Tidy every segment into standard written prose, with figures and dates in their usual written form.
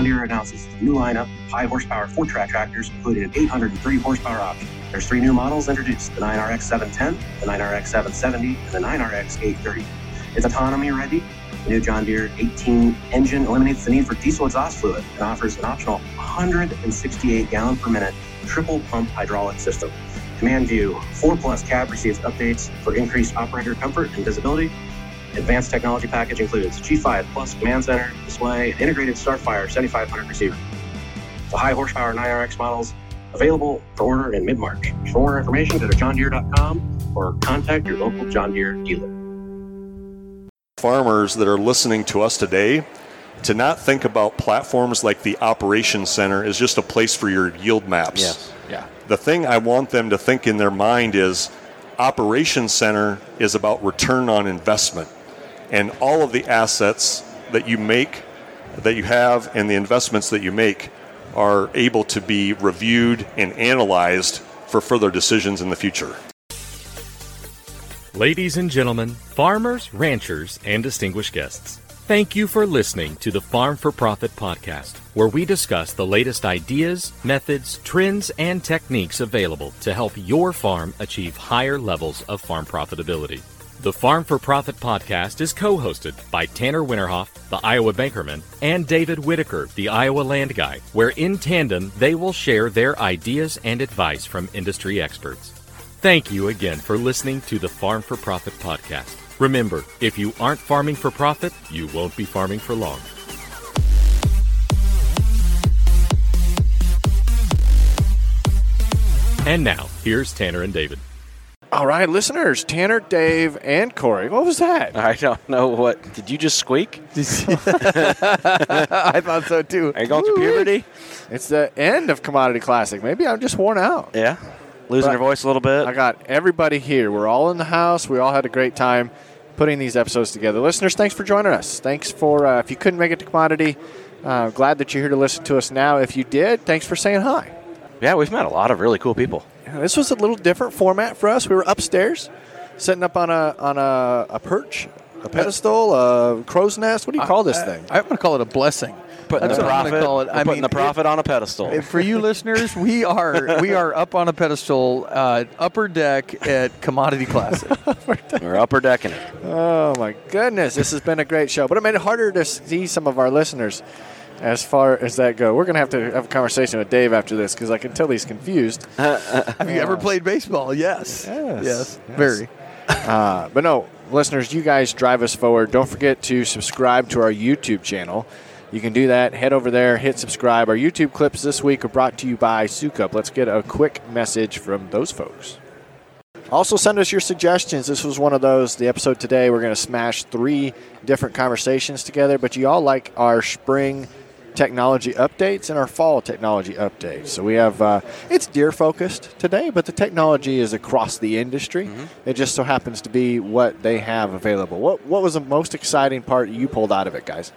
John Deere announces the new lineup of high-horsepower 4-track tractors, including an 830-horsepower option. There's 3 new models introduced, the 9RX 710, the 9RX 770, and the 9RX 830. It's autonomy ready. The new John Deere 18 engine eliminates the need for diesel exhaust fluid and offers an optional 168 gallon per minute triple pump hydraulic system. Command View 4+ cab receives updates for increased operator comfort and visibility. Advanced technology package includes G5 Plus command center, display, and integrated StartFire 7500 receiver. The high horsepower 9RX models available for order in mid-March. For more information, go to johndeere.com or contact your local John Deere dealer. Farmers that are listening to us today, to not think about platforms like the Operations Center as just a place for your yield maps. Yes. Yeah. The thing I want them to think in their mind is Operations Center is about return on investment. And all of the assets that you make, that you have, and the investments that you make are able to be reviewed and analyzed for further decisions in the future. Ladies and gentlemen, farmers, ranchers, and distinguished guests, thank you for listening to the Farm for Profit podcast, where we discuss the latest ideas, methods, trends, and techniques available to help your farm achieve higher levels of farm profitability. The Farm for Profit podcast is co-hosted by Tanner Winterhoff, the Iowa Bankerman, and David Whitaker, the Iowa Land Guy, where in tandem they will share their ideas and advice from industry experts. Thank you again for listening to the Farm for Profit podcast. Remember, if you aren't farming for profit, you won't be farming for long. And now, here's Tanner and David. All right, listeners, Tanner, Dave, and Corey. What was that? I don't know what. Did you just squeak? I thought so, too. Are you going through puberty? It's the end of Commodity Classic. Maybe I'm just worn out. Yeah. Losing your voice a little bit. I got everybody here. We're all in the house. We all had a great time putting these episodes together. Listeners, thanks for joining us. Thanks for, if you couldn't make it to Commodity, glad that you're here to listen to us now. If you did, thanks for saying hi. Yeah, we've met a lot of really cool people. Yeah, this was a little different format for us. We were upstairs, sitting up on a perch, a pedestal, a crow's nest. What do you call this thing? I'm going to call it a blessing. Putting That's the what I'm profit, gonna call it. we're putting the profit on a pedestal. For you listeners, we are up on a pedestal, upper deck at Commodity Classic. We're upper decking it. Oh, my goodness. This has been a great show. But it made it harder to see some of our listeners as far as that go. We're going to have a conversation with Dave after this because I can tell he's confused. Have you ever played baseball? Yes. Yes. Very. But no, listeners, you guys drive us forward. Don't forget to subscribe to our YouTube channel. You can do that. Head over there, hit subscribe. Our YouTube clips this week are brought to you by Sukup. Let's get a quick message from those folks. Also, send us your suggestions. This was one of those. The episode today, we're going to smash 3 different conversations together, but you all like our spring technology updates and our fall technology updates. So we have, it's deer-focused today, but the technology is across the industry. Mm-hmm. It just so happens to be what they have available. What was the most exciting part you pulled out of it, guys?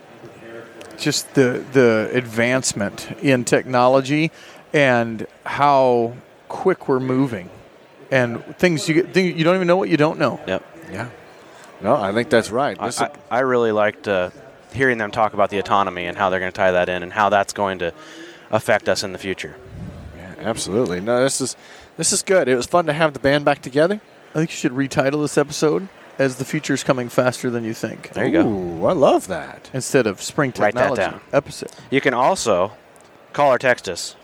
Just the advancement in technology and how quick we're moving, and things you don't even know what you don't know. Yep. Yeah. No, I think that's right. I really liked hearing them talk about the autonomy and how they're going to tie that in and how that's going to affect us in the future. Yeah, absolutely. No, this is good. It was fun to have the band back together. I think you should retitle this episode as The Future's Coming Faster Than You Think. There you go. Ooh, I love that. Instead of Spring Technology Write that down. episode. You can also call or text us,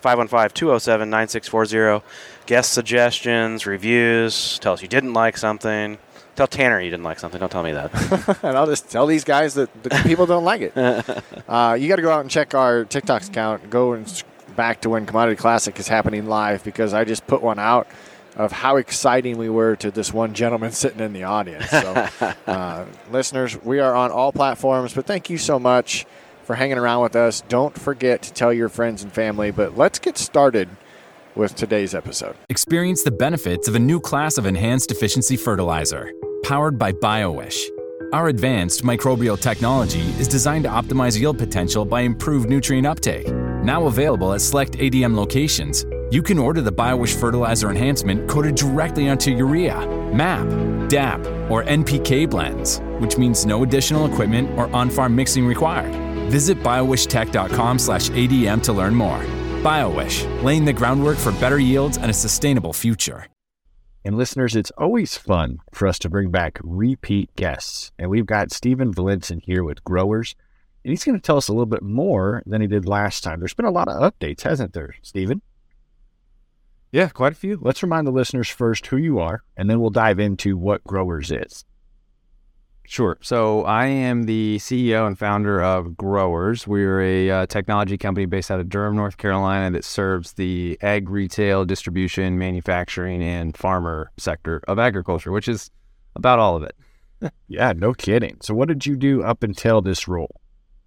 515-207-9640. Guest suggestions, reviews, tell us you didn't like something. Tell Tanner you didn't like something. Don't tell me that. And I'll just tell these guys that the people don't like it. You got to go out and check our TikTok account. Go and back to when Commodity Classic is happening live, because I just put one out of how exciting we were to this one gentleman sitting in the audience. So, listeners, we are on all platforms, but thank you so much for hanging around with us. Don't forget to tell your friends and family, but let's get started with today's episode. Experience the benefits of a new class of enhanced efficiency fertilizer, powered by BioWish. Our advanced microbial technology is designed to optimize yield potential by improved nutrient uptake. Now available at select ADM locations, you can order the BioWish fertilizer enhancement coated directly onto urea, MAP, DAP, or NPK blends, which means no additional equipment or on-farm mixing required. Visit biowishtech.com/ADM to learn more. BioWish, laying the groundwork for better yields and a sustainable future. And listeners, it's always fun for us to bring back repeat guests. And we've got Stephen Valentin here with Growers, and he's going to tell us a little bit more than he did last time. There's been a lot of updates, hasn't there, Stephen? Yeah, quite a few. Let's remind the listeners first who you are, and then we'll dive into what Growers is. Sure. So I am the CEO and founder of Growers. We're a technology company based out of Durham, North Carolina that serves the ag retail, distribution, manufacturing, and farmer sector of agriculture, which is about all of it. Yeah, no kidding. So what did you do up until this role?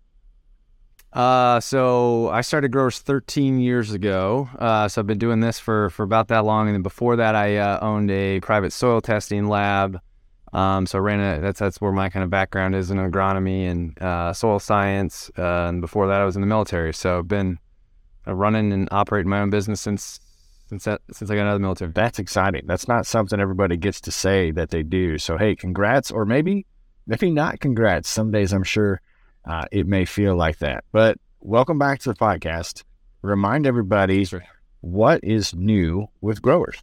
So I started Growers 13 years ago. So I've been doing this for about that long. And then before that, I owned a private soil testing lab. So I ran that's where my kind of background is in agronomy and soil science. And before that, I was in the military. So I've been running and operating my own business since I got out of the military. That's exciting. That's not something everybody gets to say that they do. So, hey, congrats, or maybe not congrats. Some days I'm sure it may feel like that. But welcome back to the podcast. Remind everybody what is new with Growers.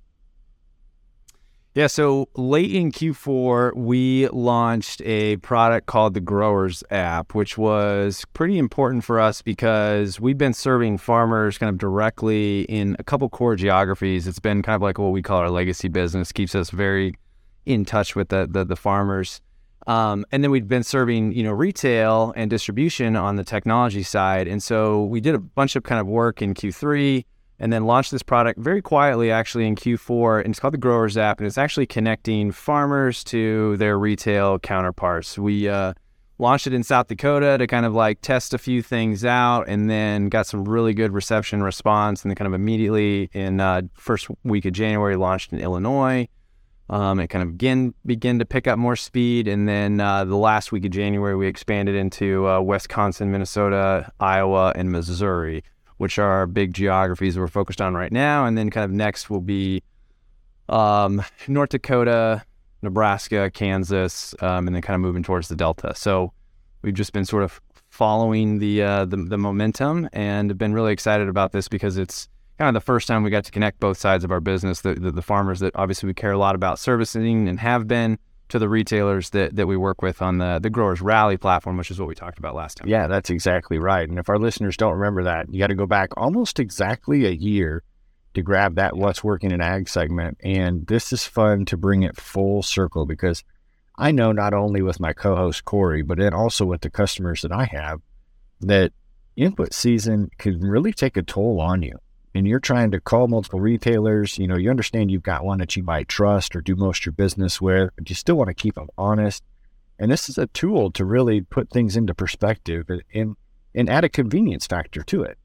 Yeah, so late in Q4, we launched a product called the Growers app, which was pretty important for us because we've been serving farmers kind of directly in a couple core geographies. It's been kind of like what we call our legacy business, keeps us very in touch with the farmers. And then we've been serving, retail and distribution on the technology side. And so we did a bunch of kind of work in Q3 and then launched this product very quietly actually in Q4. And it's called the Growers app, and it's actually connecting farmers to their retail counterparts. We launched it in South Dakota to kind of like test a few things out, and then got some really good reception response. And then kind of immediately in first week of January, launched in Illinois. It kind of began to pick up more speed. And then the last week of January, we expanded into Wisconsin, Minnesota, Iowa, and Missouri, which are our big geographies that we're focused on right now. And then kind of next will be North Dakota, Nebraska, Kansas, and then kind of moving towards the Delta. So we've just been sort of following the momentum, and have been really excited about this because it's kind of the first time we got to connect both sides of our business, the farmers that obviously we care a lot about servicing and have been, to the retailers that we work with on the Growers Rally platform, which is what we talked about last time. Yeah, that's exactly right. And if our listeners don't remember that, you got to go back almost exactly a year to grab that What's Working in Ag segment. And this is fun to bring it full circle, because I know not only with my co-host Corey, but then also with the customers that I have, that input season can really take a toll on you. And you're trying to call multiple retailers, you understand you've got one that you might trust or do most of your business with, but you still want to keep them honest. And this is a tool to really put things into perspective and add a convenience factor to it.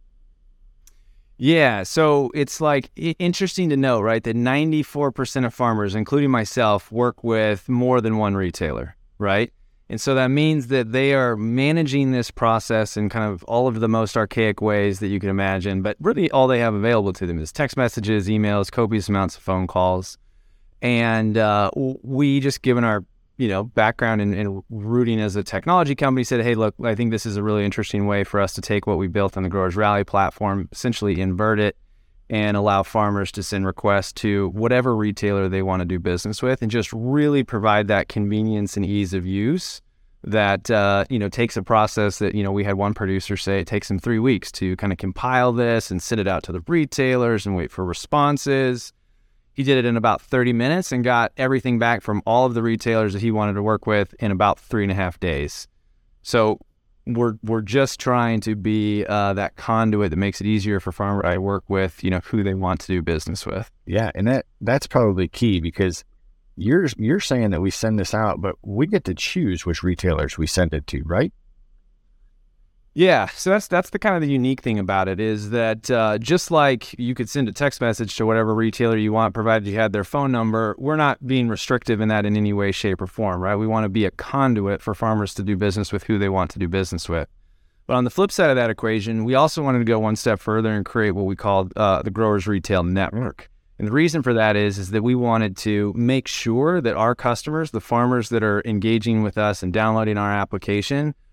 Yeah, so it's like interesting to know, right, that 94% of farmers, including myself, work with more than one retailer, right? And so that means that they are managing this process in kind of all of the most archaic ways that you can imagine, but really all they have available to them is text messages, emails, copious amounts of phone calls. And we, just given our background and rooting as a technology company, said, hey, look, I think this is a really interesting way for us to take what we built on the Growers Rally platform, essentially invert it, and allow farmers to send requests to whatever retailer they want to do business with, and just really provide that convenience and ease of use that, takes a process that, we had one producer say it takes him 3 weeks to kind of compile this and send it out to the retailers and wait for responses. He did it in about 30 minutes and got everything back from all of the retailers that he wanted to work with in about 3.5 days. So we're just trying to be that conduit that makes it easier for farmers I work with, who they want to do business with. Yeah, and that's probably key, because you're saying that we send this out, but we get to choose which retailers we send it to, right? Yeah, so that's the kind of the unique thing about it, is that just like you could send a text message to whatever retailer you want, provided you had their phone number, we're not being restrictive in that in any way, shape, or form, right? We want to be a conduit for farmers to do business with who they want to do business with. But on the flip side of that equation, we also wanted to go one step further and create what we called the Growers Retail Network. And the reason for that is that we wanted to make sure that our customers, the farmers that are engaging with us and downloading our application,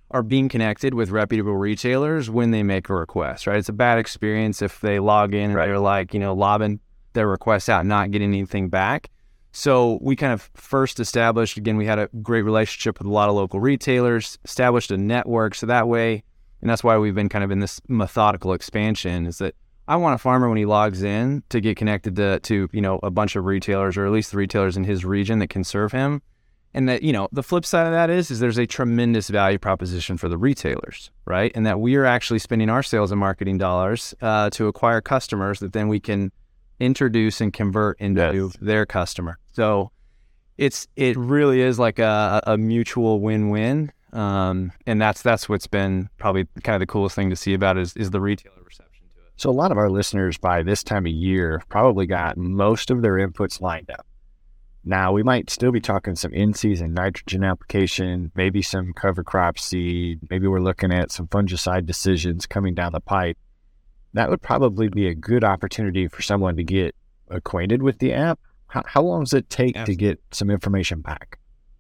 are being connected with reputable retailers when they make a request, right? It's a bad experience if they log in and they're like, lobbing their requests out, not getting anything back. So we kind of first established, again, we had a great relationship with a lot of local retailers, established a network. So that way, and that's why we've been kind of in this methodical expansion, is that I want a farmer when he logs in to get connected to a bunch of retailers, or at least the retailers in his region that can serve him. And that, the flip side of that is there's a tremendous value proposition for the retailers, right? And that we are actually spending our sales and marketing dollars to acquire customers that then we can introduce and convert into their customer. So it really is like a mutual win-win. And that's what's been probably kind of the coolest thing to see about it is the retailer reception to it. So a lot of our listeners by this time of year probably got most of their inputs lined up. Now, we might still be talking some in-season nitrogen application, maybe some cover crop seed, maybe we're looking at some fungicide decisions coming down the pipe. That would probably be a good opportunity for someone to get acquainted with the app. How long does it take to get some information back?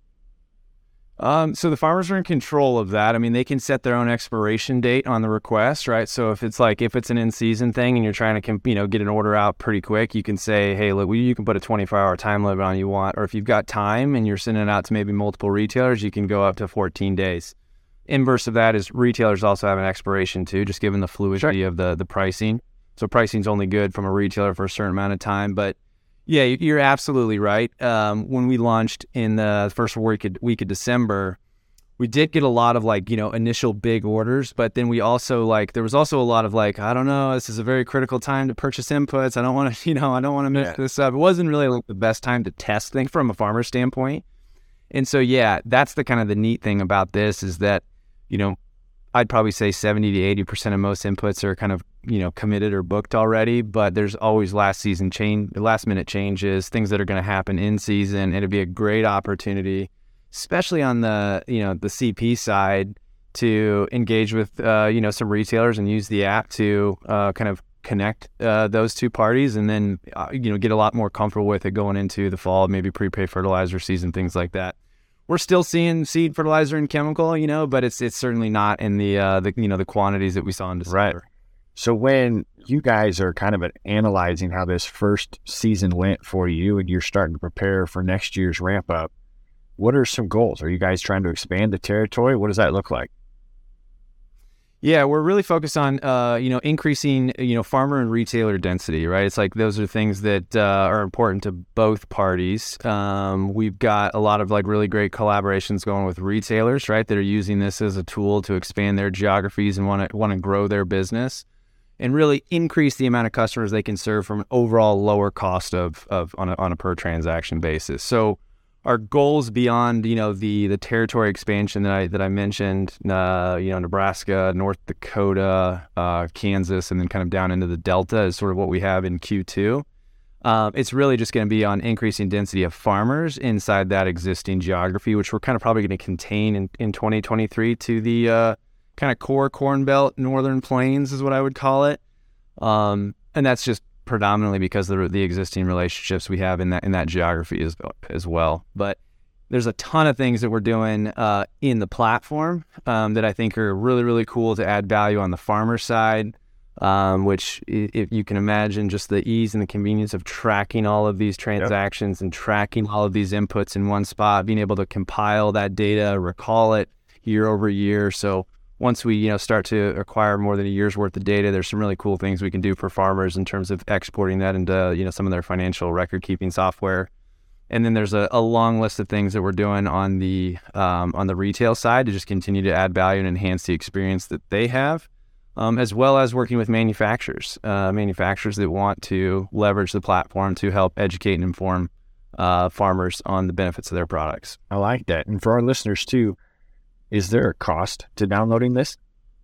So the farmers are in control of that. I mean, they can set their own expiration date on the request, right? So if it's an in-season thing and you're trying to, get an order out pretty quick, you can say, hey, look, you can put a 24-hour time limit on you want, or if you've got time and you're sending it out to maybe multiple retailers, you can go up to 14 days. Inverse of that is retailers also have an expiration too, just given the fluidity of the pricing. So pricing's only good from a retailer for a certain amount of time, but yeah, you're absolutely right. When we launched in the first week of December, we did get a lot of initial big orders, but then we also there was also a lot of I don't know, this is a very critical time to purchase inputs. I don't want to mess this up. It wasn't really the best time to test things from a farmer standpoint. And so, yeah, that's the kind of the neat thing about this is that, I'd probably say 70 to 80% of most inputs are kind of, committed or booked already, but there's always last minute changes, things that are going to happen in season. It'd be a great opportunity, especially on the, the CP side, to engage with, some retailers and use the app to kind of connect those two parties and then, get a lot more comfortable with it going into the fall, maybe prepay fertilizer season, things like that. We're still seeing seed, fertilizer, and chemical, but it's certainly not in the quantities that we saw in December. Right. So when you guys are kind of analyzing how this first season went for you and you're starting to prepare for next year's ramp up, what are some goals? Are you guys trying to expand the territory? What does that look like? Yeah, we're really focused on, increasing, farmer and retailer density, right? It's those are things that are important to both parties. We've got a lot of really great collaborations going with retailers, right, that are using this as a tool to expand their geographies and want to grow their business and really increase the amount of customers they can serve from an overall lower cost of on a per transaction basis. So our goals beyond, the territory expansion that I mentioned, Nebraska, North Dakota, Kansas, and then kind of down into the Delta is sort of what we have in Q2. It's really just going to be on increasing density of farmers inside that existing geography, which we're kind of probably going to contain in 2023 to the kind of core Corn Belt, Northern Plains is what I would call it. And that's just predominantly because of the existing relationships we have in that geography as well. But there's a ton of things that we're doing in the platform that I think are really, really cool to add value on the farmer side, which if you can imagine just the ease and the convenience of tracking all of these transactions and tracking all of these inputs in one spot, being able to compile that data, recall it year over year. So once we, start to acquire more than a year's worth of data, there's some really cool things we can do for farmers in terms of exporting that into, some of their financial record keeping software. And then there's a long list of things that we're doing on the retail side to just continue to add value and enhance the experience that they have, as well as working with manufacturers that want to leverage the platform to help educate and inform farmers on the benefits of their products. I like that. And for our listeners too, is there a cost to downloading this?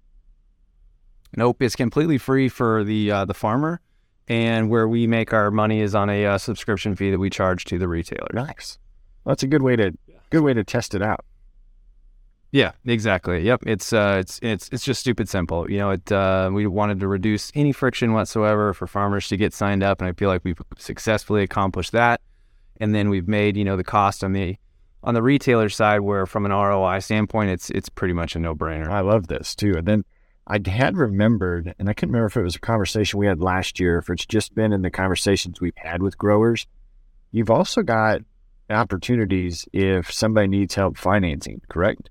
Nope, it's completely free for the farmer, and where we make our money is on a subscription fee that we charge to the retailer. Nice. Well, that's a good way to test it out. Yeah, exactly. Yep, it's just stupid simple. We wanted to reduce any friction whatsoever for farmers to get signed up, and I feel like we've successfully accomplished that. And then we've made the cost on the on the retailer side, where from an ROI standpoint, it's pretty much a no-brainer. I love this too. And then I had remembered, and I couldn't remember if it was a conversation we had last year, if it's just been in the conversations we've had with growers. You've also got opportunities if somebody needs help financing, correct?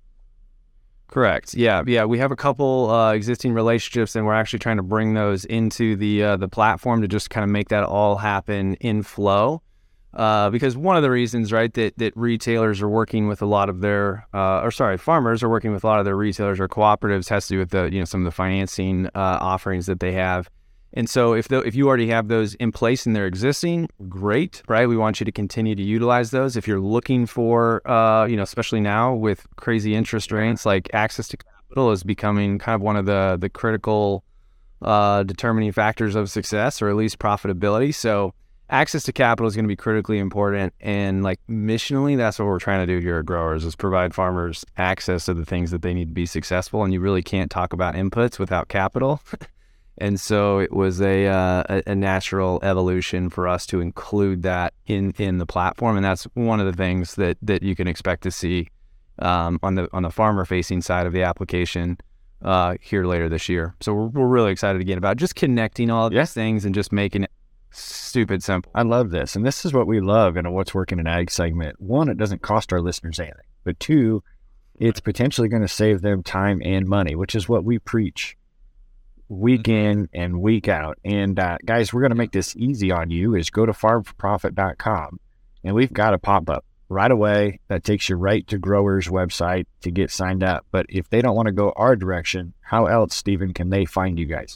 Correct. Yeah. We have a couple existing relationships, and we're actually trying to bring those into the platform to just kind of make that all happen in flow. Because one of the reasons, right, that retailers are working with a lot of their, farmers are working with a lot of their retailers or cooperatives has to do with some of the financing offerings that they have. And so if you already have those in place and they're existing, great, right? We want you to continue to utilize those. If you're looking for, especially now with crazy interest rates, like access to capital is becoming kind of one of the critical determining factors of success, or at least profitability. So access to capital is going to be critically important, and like missionally, that's what we're trying to do here at Growers, is provide farmers access to the things that they need to be successful. And you really can't talk about inputs without capital. And so it was a natural evolution for us to include that in the platform, and that's one of the things that you can expect to see on the farmer facing side of the application here later this year. So we're really excited again about just connecting all of these things and just making it stupid simple. I love this. And this is what we love in a What's Working in Ag segment. One, it doesn't cost our listeners anything. But two, it's potentially going to save them time and money, which is what we preach week in and week out. And guys, we're going to make this easy on you. Is go to farmforprofit.com, and we've got a pop-up right away that takes you right to Growers' website to get signed up. But if they don't want to go our direction, how else, Stephen, can they find you guys?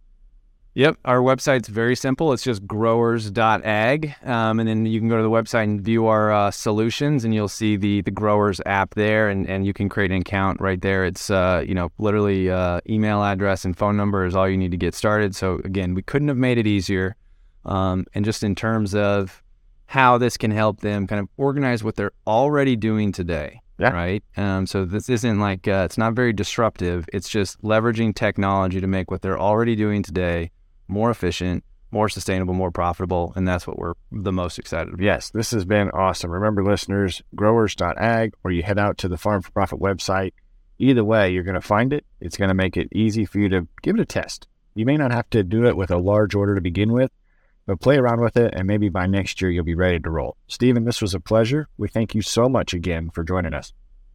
Yep, our website's very simple. It's just growers.ag, and then you can go to the website and view our solutions, and you'll see the Growers app there, and you can create an account right there. It's literally email address and phone number is all you need to get started. So again, we couldn't have made it easier. And just in terms of how this can help them kind of organize what they're already doing today. Yeah. Right. So this isn't like it's not very disruptive. It's just leveraging technology to make what they're already doing today more efficient, more sustainable, more profitable, and that's what we're the most excited about. Yes, this has been awesome. Remember, listeners, growers.ag, or you head out to the Farm for Profit website. Either way, you're going to find it. It's going to make it easy for you to give it a test. You may not have to do it with a large order to begin with, but play around with it, and maybe by next year, you'll be ready to roll. Stephen, this was a pleasure. We thank you so much again for joining us.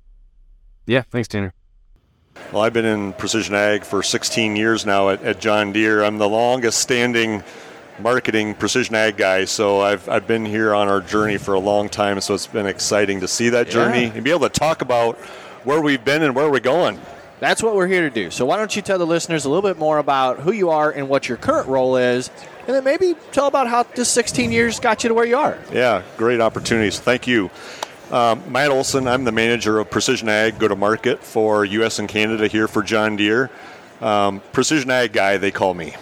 Yeah, thanks, Tanner. Well, I've been in precision ag for 16 years now at John Deere. I'm the longest standing marketing precision ag guy, so I've been here on our journey for a long time, so it's been exciting to see that journey and be able to talk about where we've been and where we're going. That's what we're here to do. So why don't you tell the listeners a little bit more about who you are and what your current role is, and then maybe tell about how this 16 years got you to where you are. Yeah, great opportunities. Thank you. Matt Olson, I'm the manager of Precision Ag Go-to-Market for U.S. and Canada here for John Deere. Precision Ag guy, they call me.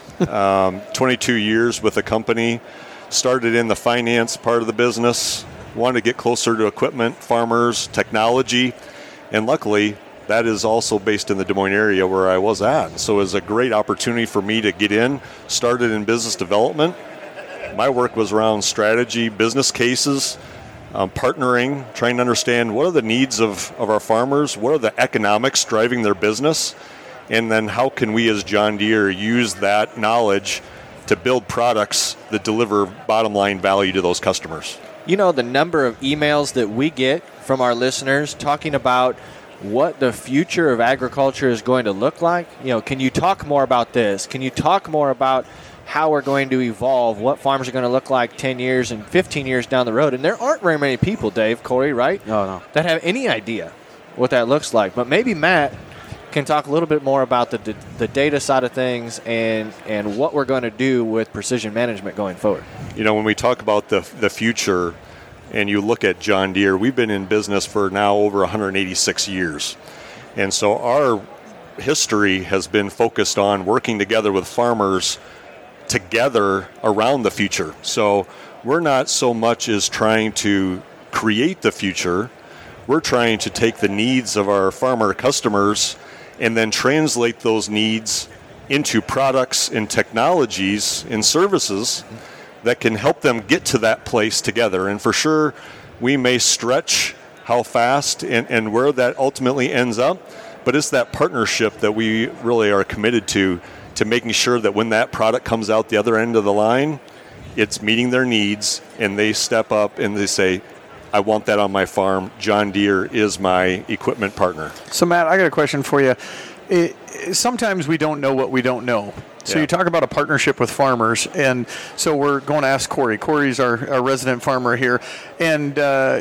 22 years with the company. Started in the finance part of the business. Wanted to get closer to equipment, farmers, technology. And luckily, that is also based in the Des Moines area where I was at. So it was a great opportunity for me to get in. Started in business development. My work was around strategy, business cases, partnering, trying to understand what are the needs of our farmers, what are the economics driving their business, and then how can we as John Deere use that knowledge to build products that deliver bottom line value to those customers. You know, the number of emails that we get from our listeners talking about what the future of agriculture is going to look like. You know, can you talk more about this? Can you talk more about how we're going to evolve, what farms are going to look like 10 years and 15 years down the road? And there aren't very many people, Dave, Corey, right? No. That have any idea what that looks like. But maybe Matt can talk a little bit more about the data side of things and what we're going to do with precision management going forward. You know, when we talk about the future and you look at John Deere, we've been in business for now over 186 years. And so our history has been focused on working together with farmers together around the future. So we're not so much as trying to create the future. We're trying to take the needs of our farmer customers and then translate those needs into products and technologies and services that can help them get to that place together. And for sure, we may stretch how fast and where that ultimately ends up. But it's that partnership that we really are committed to making sure that when that product comes out the other end of the line, it's meeting their needs, and they step up and they say, I want that on my farm. John Deere is my equipment partner. So, Matt, I got a question for you. Sometimes we don't know what we don't know. So you talk about a partnership with farmers, and so we're going to ask Corey. Corey's our resident farmer here, and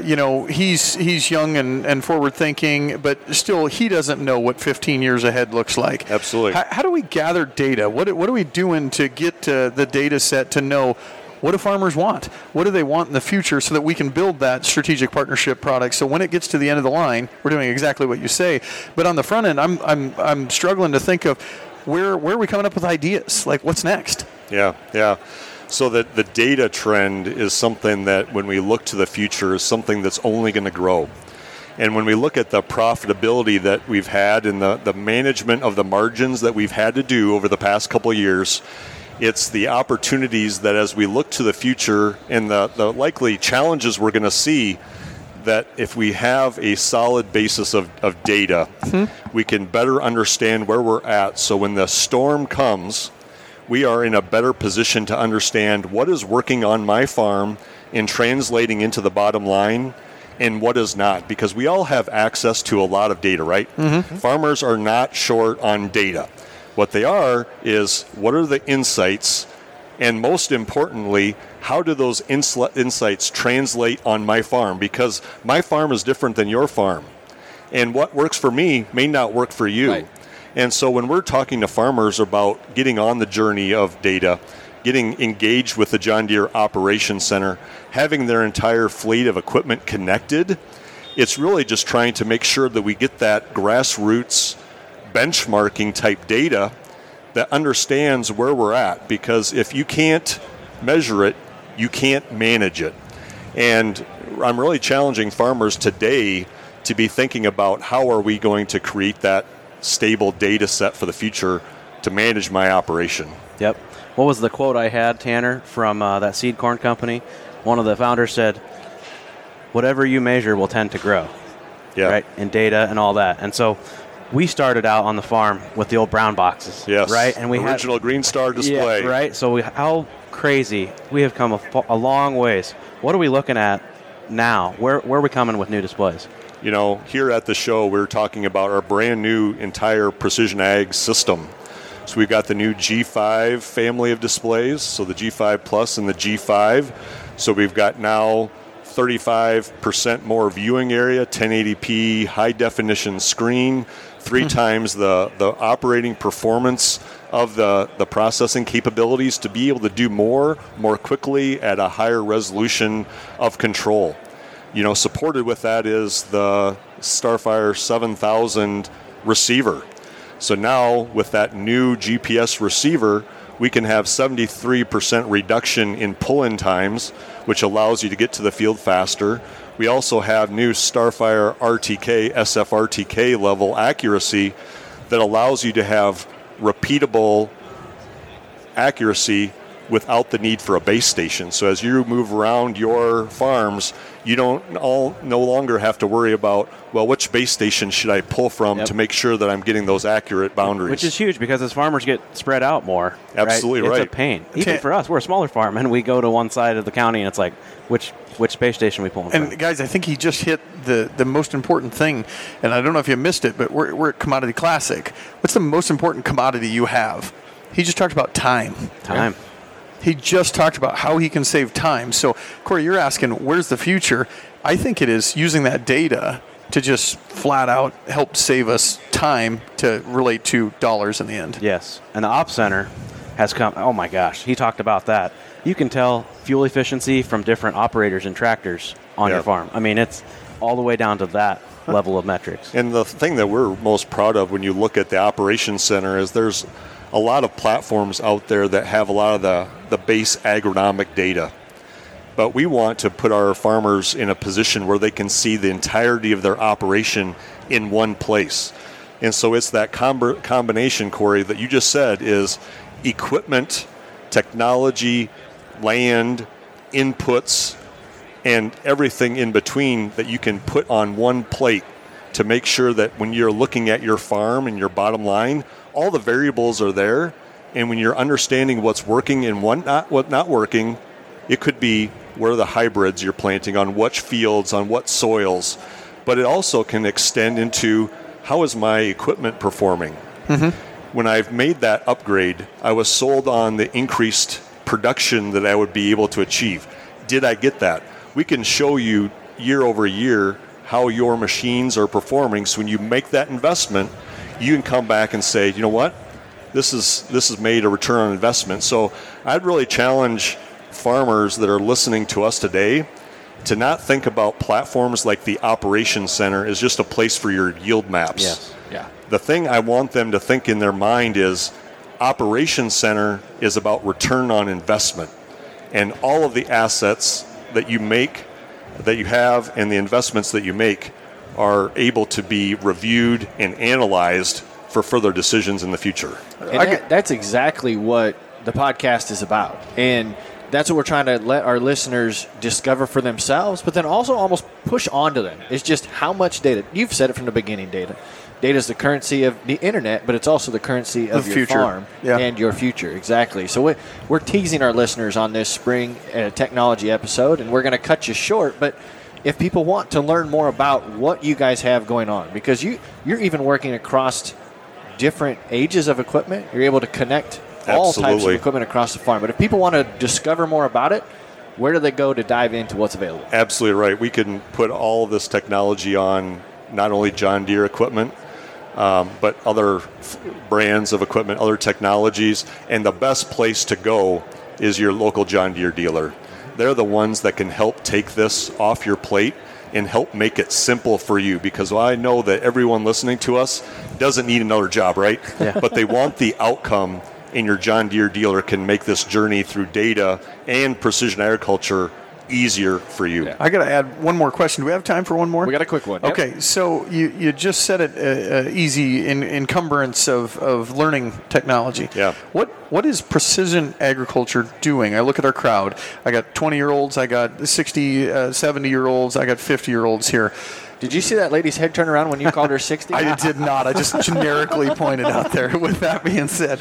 he's young and forward-thinking, but still he doesn't know what 15 years ahead looks like. Absolutely. How do we gather data? What are we doing to get the data set to know what do farmers want? What do they want in the future so that we can build that strategic partnership product? So when it gets to the end of the line, we're doing exactly what you say. But on the front end, I'm struggling to think of where are we coming up with ideas? Like, what's next? Yeah. So the data trend is something that when we look to the future is something that's only going to grow. And when we look at the profitability that we've had and the management of the margins that we've had to do over the past couple of years, it's the opportunities that as we look to the future and the likely challenges we're going to see, that if we have a solid basis of data, we can better understand where we're at. So when the storm comes, we are in a better position to understand what is working on my farm and translating into the bottom line and what is not. Because we all have access to a lot of data, right? Farmers are not short on data. What they are is what are the insights, and most importantly, how do those insights translate on my farm? Because my farm is different than your farm. And what works for me may not work for you. Right. And so when we're talking to farmers about getting on the journey of data, getting engaged with the John Deere Operations Center, having their entire fleet of equipment connected, it's really just trying to make sure that we get that grassroots benchmarking type data that understands where we're at. Because if you can't measure it, you can't manage it. And I'm really challenging farmers today to be thinking about how are we going to create that stable data set for the future to manage my operation. Yep. What was the quote I had, Tanner, from that seed corn company? One of the founders said, whatever you measure will tend to grow. Yeah. Right? In data and all that. And so we started out on the farm with the old brown boxes. Yes. Right? And we original had, Green Star display. Yeah, right? So how crazy. We have come a long ways. What are we looking at now? Where are we coming with new displays? You know, here at the show, we're talking about our brand new entire precision ag system. So we've got the new G5 family of displays, so the G5 Plus and the G5. So we've got now 35% more viewing area, 1080p high definition screen, 3 times the operating performance of the processing capabilities to be able to do more quickly at a higher resolution of control. You know, supported with that is the Starfire 7000 receiver. So now with that new GPS receiver, we can have 73% reduction in pull-in times, which allows you to get to the field faster. We also have new Starfire RTK, SFRTK level accuracy that allows you to have repeatable accuracy without the need for a base station. So as you move around your farms, you don't no longer have to worry about, well, which base station should I pull from to make sure that I'm getting those accurate boundaries. Which is huge because as farmers get spread out more, absolutely right. It's a pain. Even for us, we're a smaller farm, and we go to one side of the county, and it's like, which base station we pulling from? And guys, I think he just hit the most important thing, and I don't know if you missed it, but we're at Commodity Classic. What's the most important commodity you have? He just talked about time. Time. He just talked about how he can save time. So, Corey, you're asking, where's the future? I think it is using that data to just flat out help save us time to relate to dollars in the end. Yes. And the Ops Center has come, oh my gosh, he talked about that. You can tell fuel efficiency from different operators and tractors on your farm. I mean, it's all the way down to that level of metrics. And the thing that we're most proud of when you look at the Operations Center is there's a lot of platforms out there that have a lot of the base agronomic data. But we want to put our farmers in a position where they can see the entirety of their operation in one place. And so it's that combination, Corey, that you just said is equipment, technology, land, inputs, and everything in between that you can put on one plate to make sure that when you're looking at your farm and your bottom line, all the variables are there. And when you're understanding what's working and what not working, it could be where the hybrids you're planting, on which fields, on what soils. But it also can extend into how is my equipment performing? Mm-hmm. When I've made that upgrade, I was sold on the increased production that I would be able to achieve. Did I get that? We can show you year over year how your machines are performing. So when you make that investment, you can come back and say, you know what? This has made a return on investment. So I'd really challenge farmers that are listening to us today to not think about platforms like the Operations Center as just a place for your yield maps. Yes. Yeah. The thing I want them to think in their mind is Operations Center is about return on investment. And all of the assets that you make, that you have, and the investments that you make are able to be reviewed and analyzed for further decisions in the future. And that's exactly what the podcast is about. And that's what we're trying to let our listeners discover for themselves, but then also almost push onto them. It's just how much data. You've said it from the beginning, data. Data is the currency of the internet, but it's also the currency of your future. farm and your future. Exactly. So we're teasing our listeners on this spring technology episode, and we're going to cut you short. But if people want to learn more about what you guys have going on, because you're even working across different ages of equipment, you're able to connect all types of equipment across the farm. But if people want to discover more about it, where do they go to dive into what's available? Absolutely right. We can put all of this technology on not only John Deere equipment, but other brands of equipment, other technologies. And the best place to go is your local John Deere dealer. They're the ones that can help take this off your plate and help make it simple for you, because I know that everyone listening to us doesn't need another job, right? Yeah. But they want the outcome, and your John Deere dealer can make this journey through data and precision agriculture easier for you. Yeah. I got to add one more question. Do we have time for one more? We got a quick one. Yep. Okay, so you just said it easy encumbrance of learning technology. Yeah. What is precision agriculture doing? I look at our crowd. I got 20-year-olds. I got 60, 70-year-olds. I got 50-year-olds here. Did you see that lady's head turn around when you called her 60? I did not. I just generically pointed out there. With that being said,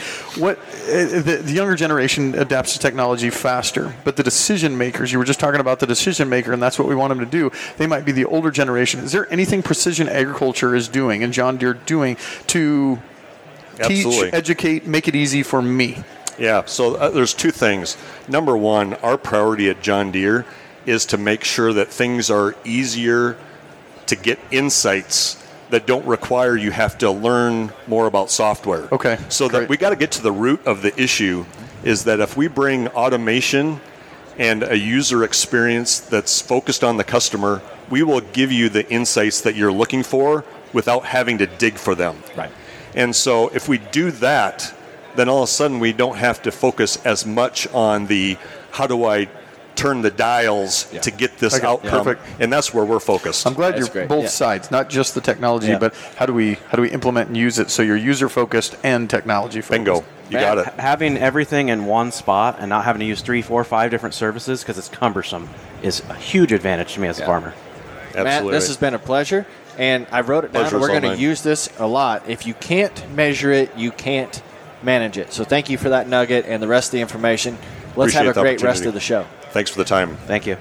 the younger generation adapts to technology faster, but the decision makers, you were just talking about the decision maker, and that's what we want them to do. They might be the older generation. Is there anything precision agriculture is doing and John Deere doing to teach, educate, make it easy for me? Yeah, so there's two things. Number one, our priority at John Deere is to make sure that things are easier to get insights that don't require you have to learn more about software. Okay. So that we got to get to the root of the issue, is that if we bring automation and a user experience that's focused on the customer, we will give you the insights that you're looking for without having to dig for them. Right. And so if we do that, then all of a sudden we don't have to focus as much on the how do I turn the dials to get this outcome. Perfect. And that's where we're focused. I'm glad you're both sides, not just the technology, but how do we implement and use it so you're user focused and technology focused. Bingo. You got it. Having everything in one spot and not having to use 3, 4, 5 different services because it's cumbersome is a huge advantage to me as a farmer. Absolutely. Matt, this has been a pleasure, and I wrote it down. We're going to use this a lot. If you can't measure it, you can't manage it. So thank you for that nugget and the rest of the information. Let's have a great rest of the show. Thanks for the time. Thank you.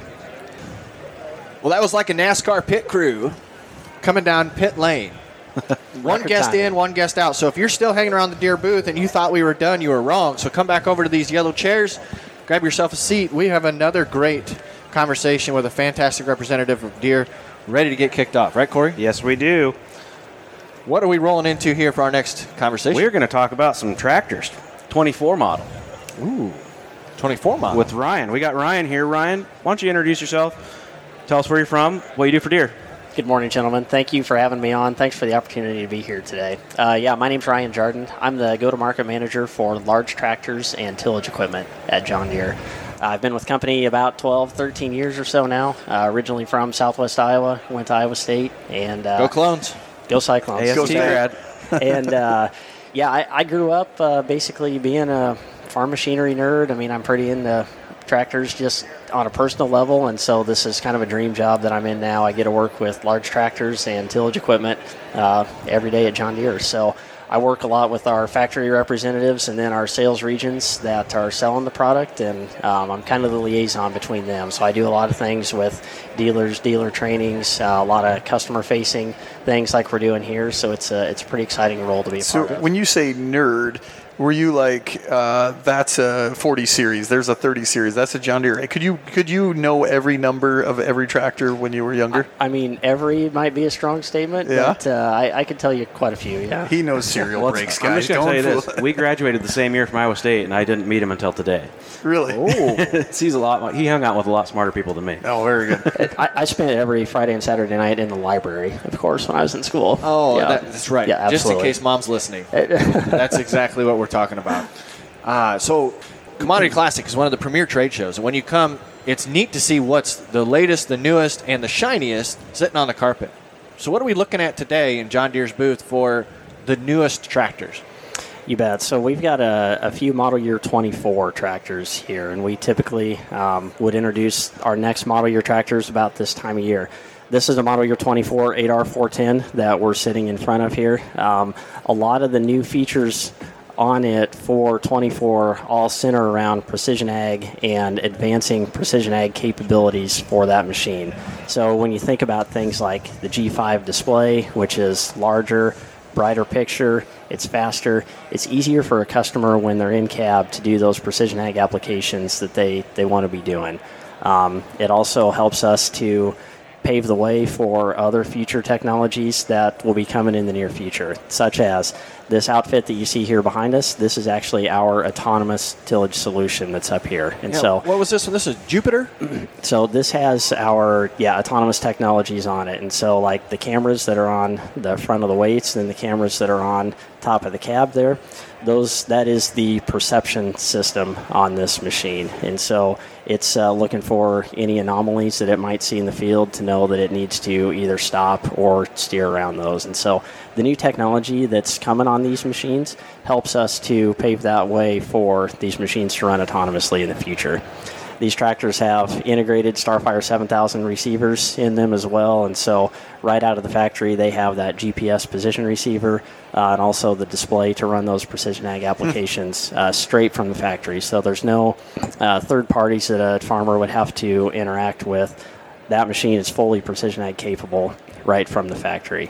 Well, that was like a NASCAR pit crew coming down pit lane. One guest in, one guest out. So if you're still hanging around the Deere booth and you thought we were done, you were wrong. So come back over to these yellow chairs, grab yourself a seat. We have another great conversation with a fantastic representative of Deere ready to get kicked off. Right, Corey? Yes, we do. What are we rolling into here for our next conversation? We're going to talk about some tractors, 24 model. Ooh. 24 model. With Ryan. We got Ryan here. Ryan, why don't you introduce yourself? Tell us where you're from, what you do for Deere. Good morning, gentlemen. Thank you for having me on. Thanks for the opportunity to be here today. My name's Ryan Jardin. I'm the go-to-market manager for large tractors and tillage equipment at John Deere. I've been with the company about 12, 13 years or so now. Originally from Southwest Iowa, went to Iowa State. And go Clones. Go Cyclones. AST grad. And I grew up basically being a farm machinery nerd. I mean, I'm pretty into tractors just on a personal level, and so this is kind of a dream job that I'm in now. I get to work with large tractors and tillage equipment every day at John Deere. So I work a lot with our factory representatives and then our sales regions that are selling the product, and I'm kind of the liaison between them. So I do a lot of things with dealers, dealer trainings, a lot of customer-facing things like we're doing here. So it's a pretty exciting role to be a part of. So when you say nerd, were you like, that's a 40 series, there's a 30 series, that's a John Deere? Could you know every number of every tractor when you were younger? I mean, every might be a strong statement, but I could tell you quite a few, yeah. He knows serial breaks, guys. I'm just going to tell you this. We graduated the same year from Iowa State, and I didn't meet him until today. Really? Oh. He hung out with a lot smarter people than me. Oh, very good. I spent every Friday and Saturday night in the library, of course, when I was in school. Oh, yeah. That's right. Yeah, just in case mom's listening. That's exactly what we're talking about. So Commodity Classic is one of the premier trade shows. And when you come, it's neat to see what's the latest, the newest, and the shiniest sitting on the carpet. So what are we looking at today in John Deere's booth for the newest tractors? You bet. So we've got a few model year 24 tractors here, and we typically would introduce our next model year tractors about this time of year. This is a model year 24 8R410 that we're sitting in front of here. A lot of the new features on it for 24 all center around precision ag and advancing precision ag capabilities for that machine. So when you think about things like the G5 display, which is larger, brighter picture, it's faster, it's easier for a customer when they're in cab to do those precision ag applications that they want to be doing. It also helps us to pave the way for other future technologies that will be coming in the near future, such as this outfit that you see here behind us. This is actually our autonomous tillage solution that's up here. And so, what was this one? This is Jupiter? So this has our autonomous technologies on it. And so like the cameras that are on the front of the weights and the cameras that are on top of the cab there, that is the perception system on this machine. And so it's looking for any anomalies that it might see in the field to know that it needs to either stop or steer around those. And so the new technology that's coming on these machines helps us to pave that way for these machines to run autonomously in the future. These tractors have integrated Starfire 7000 receivers in them as well, and so right out of the factory they have that GPS position receiver and also the display to run those precision ag applications straight from the factory. So there's no third parties that a farmer would have to interact with. That machine is fully precision ag capable right from the factory.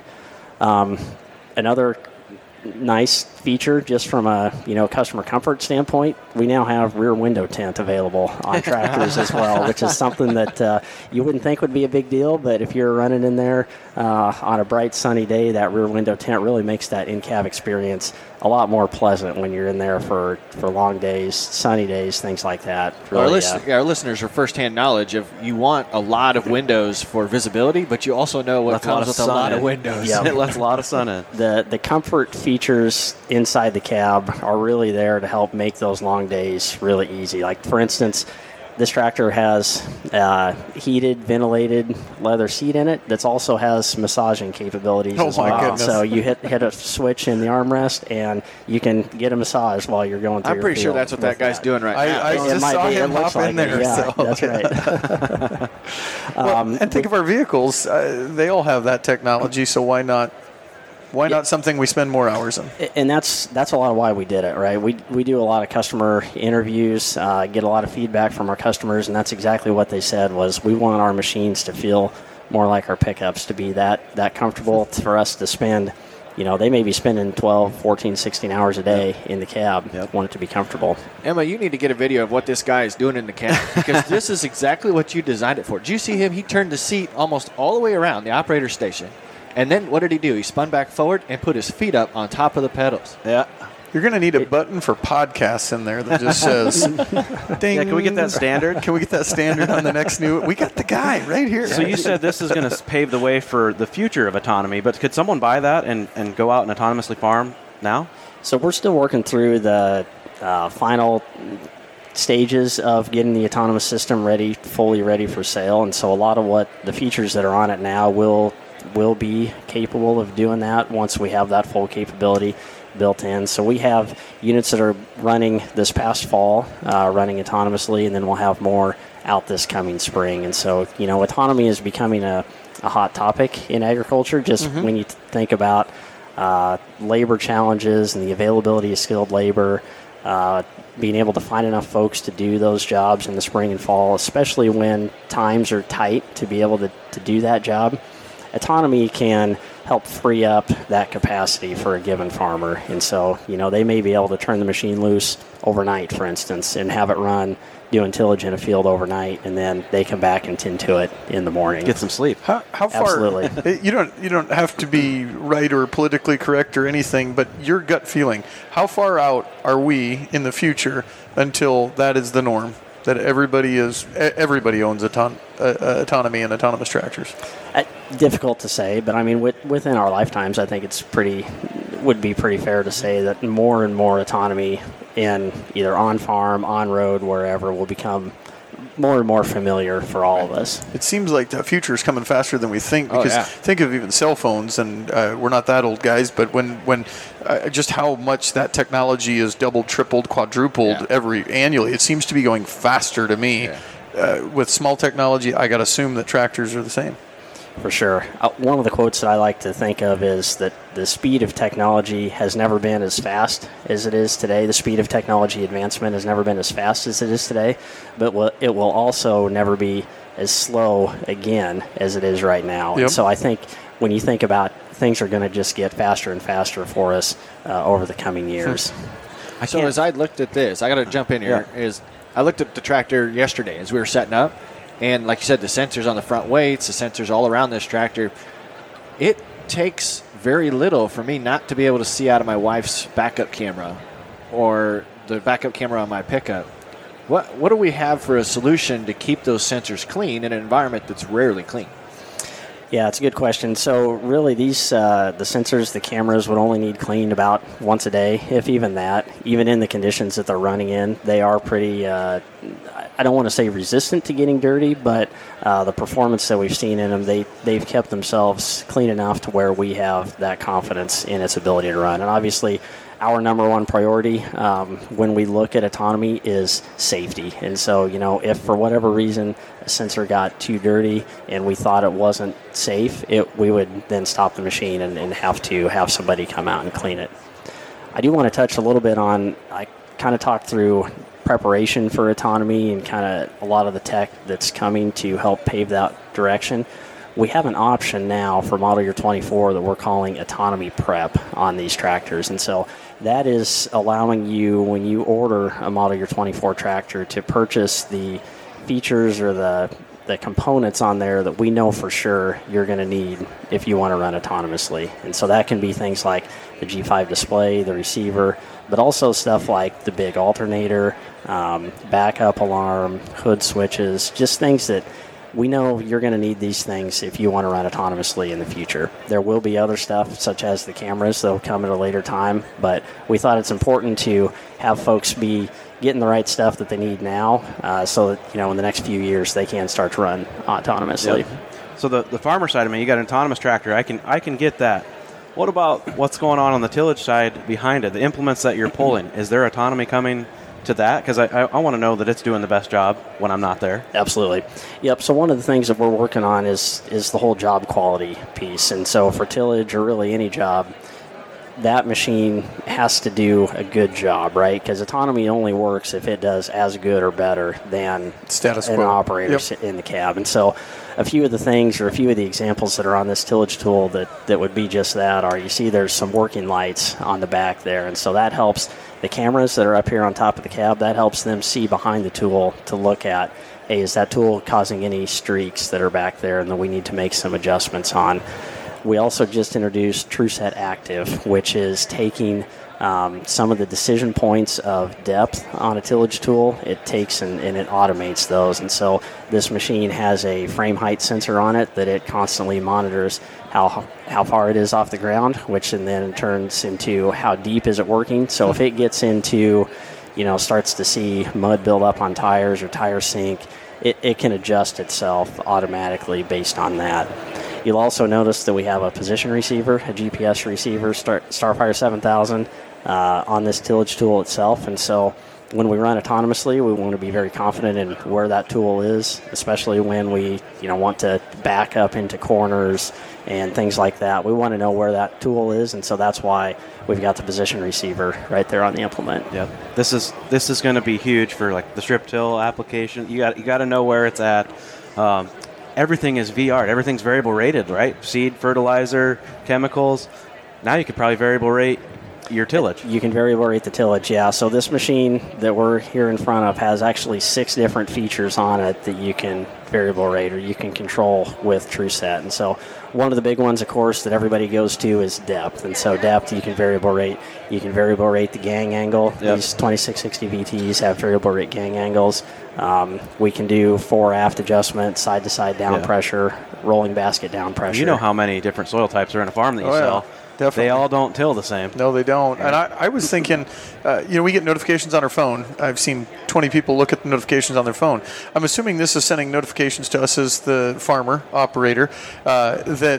Another nice feature, just from a customer comfort standpoint, we now have rear window tint available on tractors as well, which is something that you wouldn't think would be a big deal, but if you're running in there on a bright sunny day, that rear window tint really makes that in-cab experience a lot more pleasant when you're in there for long days, sunny days, things like that. Really, our listeners are first-hand knowledge of you want a lot of windows for visibility, but you also know what comes with a lot of windows. Yep. It lets a lot of sun in. The comfort features inside the cab are really there to help make those long days really easy. Like, for instance, this tractor has heated, ventilated leather seat in it that also has massaging capabilities as well. Goodness. So you hit a switch in the armrest and you can get a massage while you're going through I'm pretty sure that's what that guy's doing right now. I just saw him hop in there. Yeah, so. that's right. And think of our vehicles. They all have that technology, so why not? Why not something we spend more hours on? And that's a lot of why we did it, right? We do a lot of customer interviews, get a lot of feedback from our customers, and that's exactly what they said was we want our machines to feel more like our pickups, to be that comfortable for us to spend. They may be spending 12, 14, 16 hours a day in the cab. Want it to be comfortable. Emma, you need to get a video of what this guy is doing in the cab, because this is exactly what you designed it for. Did you see him? He turned the seat almost all the way around the operator station. And then what did he do? He spun back forward and put his feet up on top of the pedals. Yeah. You're going to need a button for podcasts in there that just says, ding. Yeah, can we get that standard? Can we get that standard on the next new? We got the guy right here. So you said this is going to pave the way for the future of autonomy, but could someone buy that and go out and autonomously farm now? So we're still working through the final stages of getting the autonomous system fully ready for sale. And so a lot of what the features that are on it now will be capable of doing that once we have that full capability. built in. So we have units that are running this past fall, running autonomously, and then we'll have more out this coming spring. And so, autonomy is becoming a hot topic in agriculture, just when you think about labor challenges and the availability of skilled labor, being able to find enough folks to do those jobs in the spring and fall, especially when times are tight to be able to do that job. Autonomy can help free up that capacity for a given farmer. And so, they may be able to turn the machine loose overnight, for instance, and have it run doing tillage in a field overnight, and then they come back and tend to it in the morning. Get some sleep. How far? Absolutely. You don't have to be right or politically correct or anything, but your gut feeling. How far out are we in the future until that is the norm? That everybody owns autonomy and autonomous tractors. Difficult to say, but I mean, within our lifetimes, I think would be pretty fair to say that more and more autonomy in either on farm, on road, wherever will become more and more familiar for all of us. It seems like the future is coming faster than we think, because think of even cell phones, and we're not that old, guys, but when just how much that technology is doubled, tripled, quadrupled annually, it seems to be going faster to me. With small technology, I got to assume that tractors are the same. For sure. One of the quotes that I like to think of is that the speed of technology has never been as fast as it is today. The speed of technology advancement has never been as fast as it is today, but it will also never be as slow again as it is right now. Yep. And so I think when you think about things are going to just get faster and faster for us over the coming years. So as I looked at this, I got to jump in here, I looked at the tractor yesterday as we were setting up. And like you said, the sensors on the front weights, the sensors all around this tractor, it takes very little for me not to be able to see out of my wife's backup camera or the backup camera on my pickup. What do we have for a solution to keep those sensors clean in an environment that's rarely clean? Yeah, it's a good question. So really these, the sensors, the cameras would only need cleaned about once a day, if even that. Even in the conditions that they're running in, they are pretty, I don't want to say resistant to getting dirty, but the performance that we've seen in them, they've kept themselves clean enough to where we have that confidence in its ability to run. And obviously, our number one priority when we look at autonomy is safety. And so, if for whatever reason a sensor got too dirty and we thought it wasn't safe, we would then stop the machine and have to have somebody come out and clean it. I do want to touch a little bit on, I kind of talked through preparation for autonomy and kind of a lot of the tech that's coming to help pave that direction. We have an option now for model year 24 that we're calling autonomy prep on these tractors. And so that is allowing you, when you order a model year 24 tractor, to purchase the features or the components on there that we know for sure you're going to need if you want to run autonomously. And so that can be things like the G5 display, the receiver, but also stuff like the big alternator, backup alarm, hood switches, just things that we know you're going to need these things if you want to run autonomously in the future. There will be other stuff, such as the cameras, that will come at a later time, but we thought it's important to have folks be getting the right stuff that they need now so that, in the next few years they can start to run autonomously. Yep. So the farmer side of me, you got an autonomous tractor. I can get that. What about what's going on the tillage side behind it, the implements that you're pulling? Is there autonomy coming to that? Because I want to know that it's doing the best job when I'm not there. Absolutely. Yep. So one of the things that we're working on is the whole job quality piece. And so for tillage or really any job, that machine has to do a good job, right? Because autonomy only works if it does as good or better than status an quo operator in the cab. And so a few of the things or a few of the examples that are on this tillage tool that would be just that are, you see there's some working lights on the back there. And so that helps the cameras that are up here on top of the cab, that helps them see behind the tool to look at, hey, is that tool causing any streaks that are back there and that we need to make some adjustments on. We also just introduced TrueSet Active, which is taking some of the decision points of depth on a tillage tool. It takes and it automates those. And so this machine has a frame height sensor on it that it constantly monitors how far it is off the ground, which then turns into how deep is it working. So if it gets into, starts to see mud build up on tires or tire sink, it can adjust itself automatically based on that. You'll also notice that we have a position receiver, a GPS receiver, Starfire 7000. on this tillage tool itself. And so when we run autonomously, we want to be very confident in where that tool is, especially when we want to back up into corners and things like that. We want to know where that tool is, and so that's why we've got the position receiver right there on the implement. Yep. This is going to be huge for like the strip till application. You got to know where it's at. Everything is VR. Everything's variable rated, right? Seed, fertilizer, chemicals. Now you could probably variable rate your tillage. You can variable rate the tillage, yeah. So this machine that we're here in front of has actually 6 different features on it that you can variable rate or you can control with TrueSet. And so one of the big ones, of course, that everybody goes to is depth. And so depth you can variable rate. You can variable rate the gang angle. Yep. These 2660 VTs have variable rate gang angles. We can do fore aft adjustment, side to side down pressure, rolling basket down pressure. You know how many different soil types are in a farm that you sell. Definitely. They all don't till the same. No, they don't. And I was thinking, we get notifications on our phone. I've seen 20 people look at the notifications on their phone. I'm assuming this is sending notifications to us as the farmer, operator, that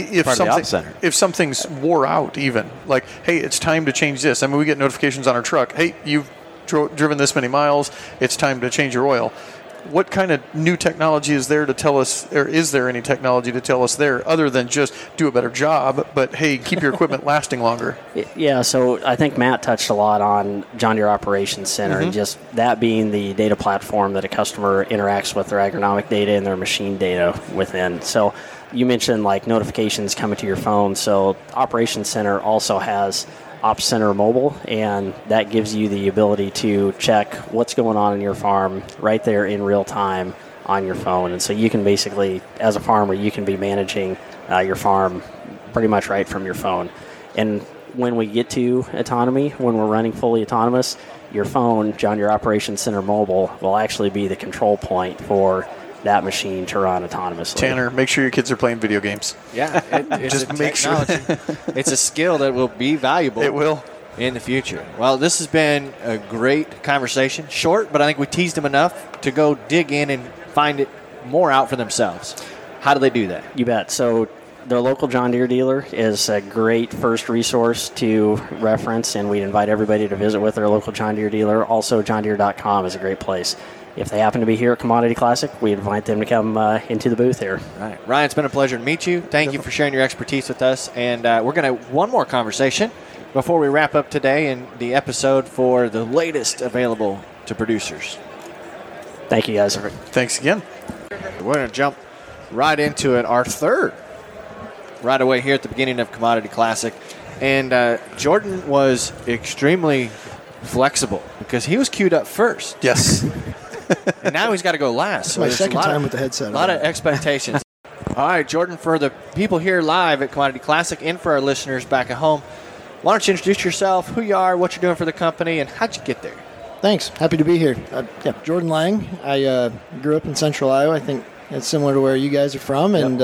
if something's wore out even, like, hey, it's time to change this. I mean, we get notifications on our truck. Hey, you've driven this many miles. It's time to change your oil. What kind of new technology is there to tell us, or is there any technology to tell us there other than just do a better job, but hey, keep your equipment lasting longer? Yeah, so I think Matt touched a lot on John Deere Operations Center, and just that being the data platform that a customer interacts with their agronomic data and their machine data within. So you mentioned like notifications coming to your phone. So Operations Center also has Ops Center Mobile, and that gives you the ability to check what's going on in your farm right there in real time on your phone. And so you can basically, as a farmer, you can be managing your farm pretty much right from your phone. And when we get to autonomy, when we're running fully autonomous, your phone, John Deere Operations Center Mobile, will actually be the control point for that machine to run autonomously. Tanner, make sure your kids are playing video games. Yeah, it's just make sure. It's a skill that will be valuable. It will in the future. Well, this has been a great conversation. Short, but I think we teased them enough to go dig in and find it more out for themselves. How do they do that? You bet. So their local John Deere dealer is a great first resource to reference, and we'd invite everybody to visit with their local John Deere dealer. Also, johndeere.com is a great place. If they happen to be here at Commodity Classic, we invite them to come into the booth here. Right. Ryan, it's been a pleasure to meet you. Thank you for sharing your expertise with us. And we're going to one more conversation before we wrap up today in the episode for the latest available to producers. Thank you, guys. Thanks again. We're going to jump right into it. Our third right away here at the beginning of Commodity Classic. And Jordan was extremely flexible because he was queued up first. Yes. And now he's got to go last. That's my second time with the headset. A lot of expectations. All right, Jordan, for the people here live at Commodity Classic and for our listeners back at home, why don't you introduce yourself, who you are, what you're doing for the company, and how'd you get there? Thanks. Happy to be here. Jordan Lang. I grew up in Central Iowa. I think it's similar to where you guys are from. And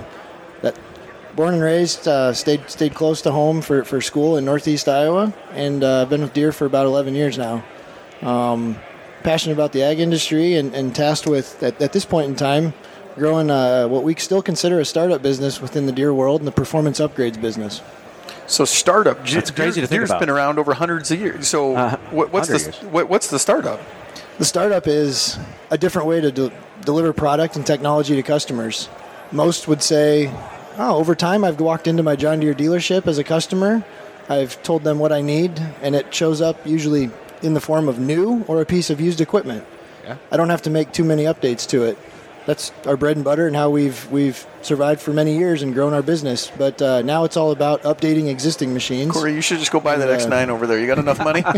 born and raised, stayed close to home for school in Northeast Iowa. And I've been with Deere for about 11 years now. Passionate about the ag industry and tasked with, at this point in time, growing what we still consider a startup business within the Deere world and the performance upgrades business. So startup, it's crazy to think Deere's about. Been around over hundreds of years. So what's the startup? The startup is a different way to deliver product and technology to customers. Most would say, over time I've walked into my John Deere dealership as a customer. I've told them what I need, and it shows up usually in the form of new or a piece of used equipment. Yeah. I don't have to make too many updates to it. That's our bread and butter and how we've survived for many years and grown our business. But now it's all about updating existing machines. Corey, you should just go buy that X9 over there. You got enough money?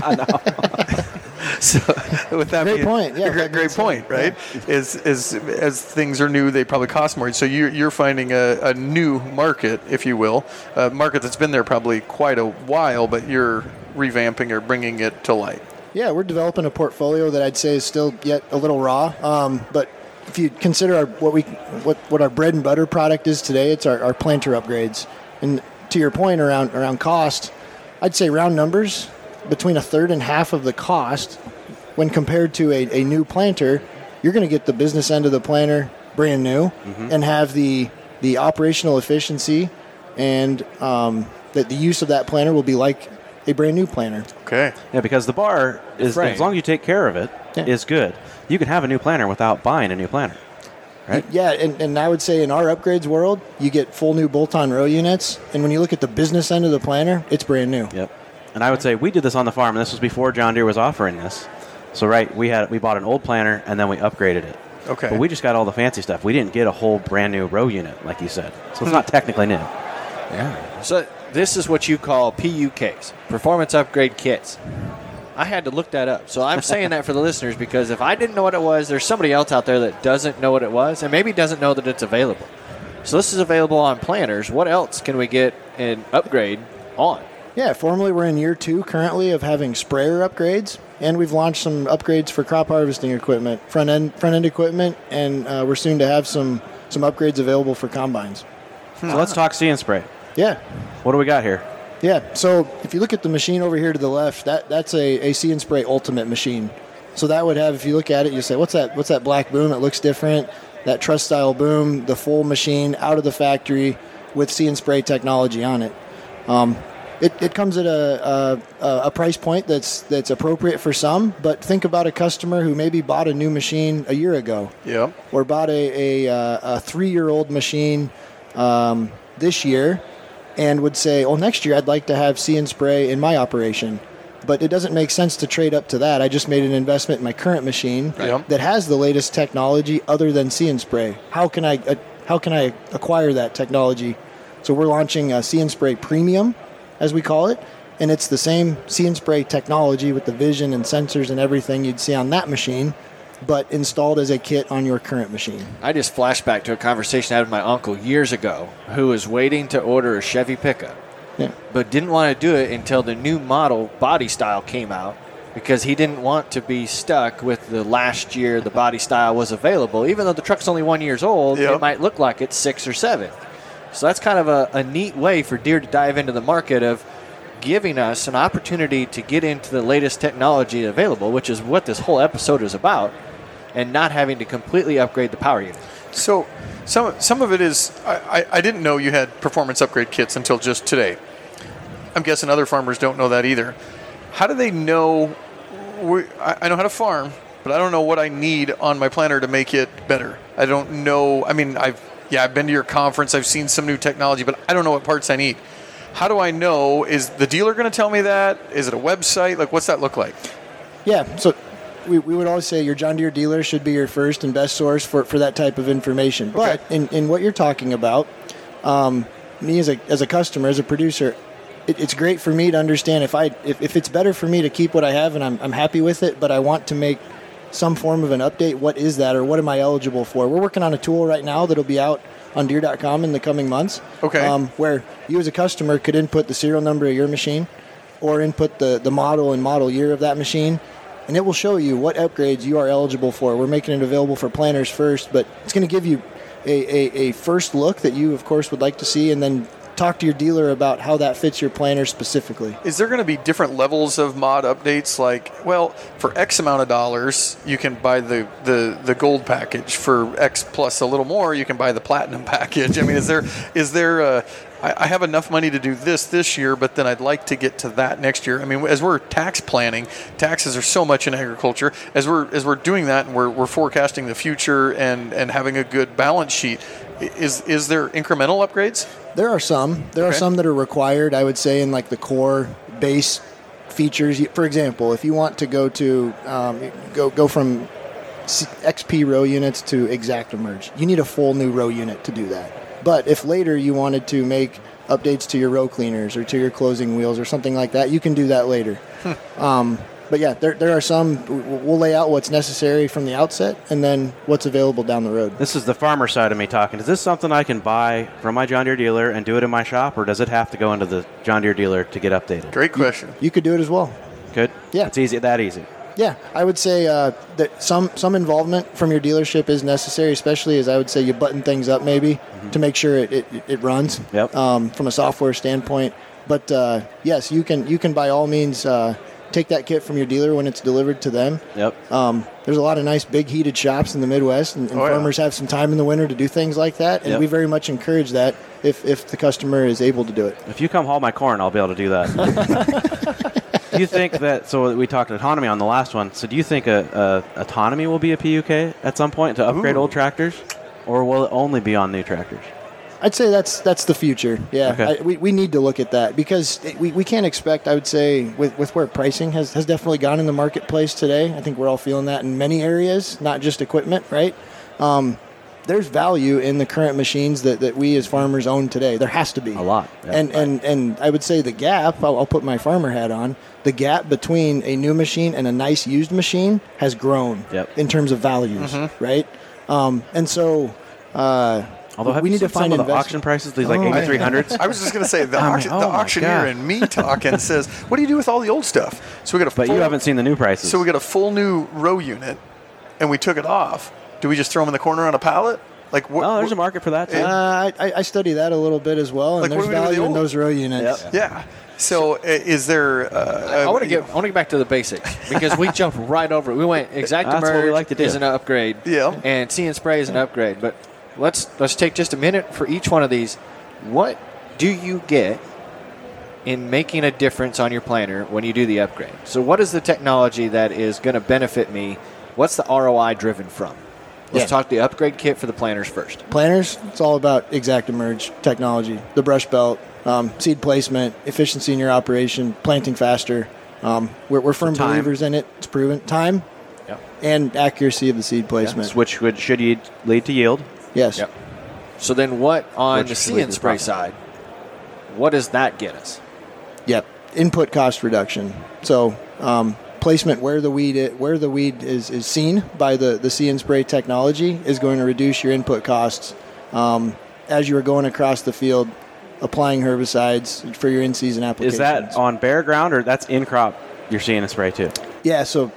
So, with that great point. Yeah, great point, right? Yeah. As things are new, they probably cost more. So you're finding a new market, if you will, a market that's been there probably quite a while, but you're revamping or bringing it to light. Yeah, we're developing a portfolio that I'd say is still yet a little raw, but if you consider what our bread and butter product is today, it's our planter upgrades. And to your point around cost, I'd say round numbers, between a third and half of the cost when compared to a new planter, you're going to get the business end of the planter brand new and have the operational efficiency and that the use of that planter will be like a brand new planter. Okay. Yeah, because the bar is, Frame. as long as you take care of it, is good. You can have a new planter without buying a new planter. Right? Yeah, and I would say in our upgrades world, you get full new bolt-on row units, and when you look at the business end of the planter, it's brand new. Yep. And I would say we did this on the farm, and this was before John Deere was offering this. So we bought an old planter and then we upgraded it. Okay. But we just got all the fancy stuff. We didn't get a whole brand new row unit, like you said. So it's not technically new. Yeah. So this is what you call PUKs, Performance Upgrade Kits. I had to look that up. So I'm saying that for the listeners because if I didn't know what it was, there's somebody else out there that doesn't know what it was and maybe doesn't know that it's available. So this is available on planters. What else can we get an upgrade on? Yeah, formally we're in year 2 currently of having sprayer upgrades, and we've launched some upgrades for crop harvesting equipment, front end equipment, and we're soon to have some upgrades available for combines. So let's talk See and Spray. Yeah. What do we got here? Yeah, so if you look at the machine over here to the left, that's a See and Spray Ultimate machine. So that would have, if you look at it, you say, what's that black boom? It looks different. That truss style boom, the full machine out of the factory with See and Spray technology on it. It comes at a price point that's appropriate for some, but think about a customer who maybe bought a new machine a year ago. Yep. Or bought a 3-year-old machine this year and would say, oh, next year I'd like to have See and Spray in my operation. But it doesn't make sense to trade up to that. I just made an investment in my current machine that has the latest technology other than See and Spray. How can I acquire that technology? So we're launching a See and Spray Premium, as we call it, and it's the same See and Spray technology with the vision and sensors and everything you'd see on that machine, but installed as a kit on your current machine. I just flashed back to a conversation I had with my uncle years ago who was waiting to order a Chevy pickup, but didn't want to do it until the new model body style came out because he didn't want to be stuck with the last year the body style was available. Even though the truck's only 1 year old, it might look like it's 6 or 7. So that's kind of a neat way for Deere to dive into the market of giving us an opportunity to get into the latest technology available, which is what this whole episode is about, and not having to completely upgrade the power unit. So some of it is, I didn't know you had performance upgrade kits until just today. I'm guessing other farmers don't know that either. How do they know? I know how to farm, but I don't know what I need on my planter to make it better. I don't know. I mean, I've been to your conference. I've seen some new technology, but I don't know what parts I need. How do I know? Is the dealer going to tell me that? Is it a website? Like, what's that look like? Yeah, so we would always say your John Deere dealer should be your first and best source for that type of information. Okay. But in what you're talking about, me as a customer, as a producer, it's great for me to understand if it's better for me to keep what I have and I'm happy with it, but I want to make some form of an update. What is that, or what am I eligible for? We're working on a tool right now that'll be out on Deere.com in the coming months. Okay. Where you as a customer could input the serial number of your machine or input the model and model year of that machine, and it will show you what upgrades you are eligible for. We're making it available for planters first, but it's going to give you a first look that you, of course, would like to see, and then talk to your dealer about how that fits your planter specifically. Is there going to be different levels of mod updates? Like, well, for X amount of dollars, you can buy the gold package. For X plus a little more, you can buy the platinum package. I mean, is there I have enough money to do this year, but then I'd like to get to that next year. I mean, as we're tax planning, taxes are so much in agriculture. As we're doing that and we're forecasting the future and having a good balance sheet, is there incremental upgrades? There are some. There are some that are required, I would say, in like the core base features. For example, if you want to go to go from XP row units to ExactEmerge, you need a full new row unit to do that. But if later you wanted to make updates to your row cleaners or to your closing wheels or something like that, you can do that later. But yeah, there are some. We'll lay out what's necessary from the outset and then what's available down the road. This is the farmer side of me talking. Is this something I can buy from my John Deere dealer and do it in my shop, or does it have to go into the John Deere dealer to get updated? Great question. You could do it as well. Could? Yeah. It's easy. That easy. Yeah, I would say that some involvement from your dealership is necessary, especially as I would say you button things up maybe to make sure it runs from a software standpoint. But yes, you can by all means take that kit from your dealer when it's delivered to them. Yep. There's a lot of nice big heated shops in the Midwest, and farmers have some time in the winter to do things like that, and we very much encourage that if the customer is able to do it. If you come haul my corn, I'll be able to do that. Do you think that, so we talked autonomy on the last one, so do you think autonomy will be a PUK at some point to upgrade old tractors, or will it only be on new tractors? I'd say that's the future. Yeah, Okay. we need to look at that because we can't expect. I would say with where pricing has definitely gone in the marketplace today. I think we're all feeling that in many areas, not just equipment, right? There's value in the current machines that we as farmers own today. There has to be A lot. Yeah. And I would say the gap. I'll put my farmer hat on. The gap between a new machine and a nice used machine has grown in terms of values, right? And so. Although we need to find some of the auction prices, these like 8300s. I was just going to say, the auctioneer in me talking says, what do you do with all the old stuff? So we got But you haven't seen the new prices. So we got a full new row unit, and we took it off. Do we just throw them in the corner on a pallet? Like what? There's a market for that too. I study that a little bit as well, and Like, there's what do we do with value the in old- those row units. Yeah. So is there? I want to get back to the basics because we jumped right over it. We went That's what we Exactamerge like to do. is an upgrade, and See and Spray is an upgrade. But let's take just a minute for each one of these. What do you get in making a difference on your planter when you do the upgrade? So what is the technology that is going to benefit me? What's the ROI driven from? Let's talk the upgrade kit for the planters first. Planters, it's all about Exactamerge technology, the brush belt, seed placement, efficiency in your operation, planting faster. We're firm time. believers in it. It's proven. Time and accuracy of the seed placement. Which should lead to yield. Yes. Yep. So then what on Which the should See lead and to Spray profit. side, what does that get us? Yep. Input cost reduction. So placement where the weed is seen by the See and Spray technology is going to reduce your input costs as you are going across the field applying herbicides for your in-season applications. Is that on bare ground or that's in crop you're seeing a spray too? Yeah, so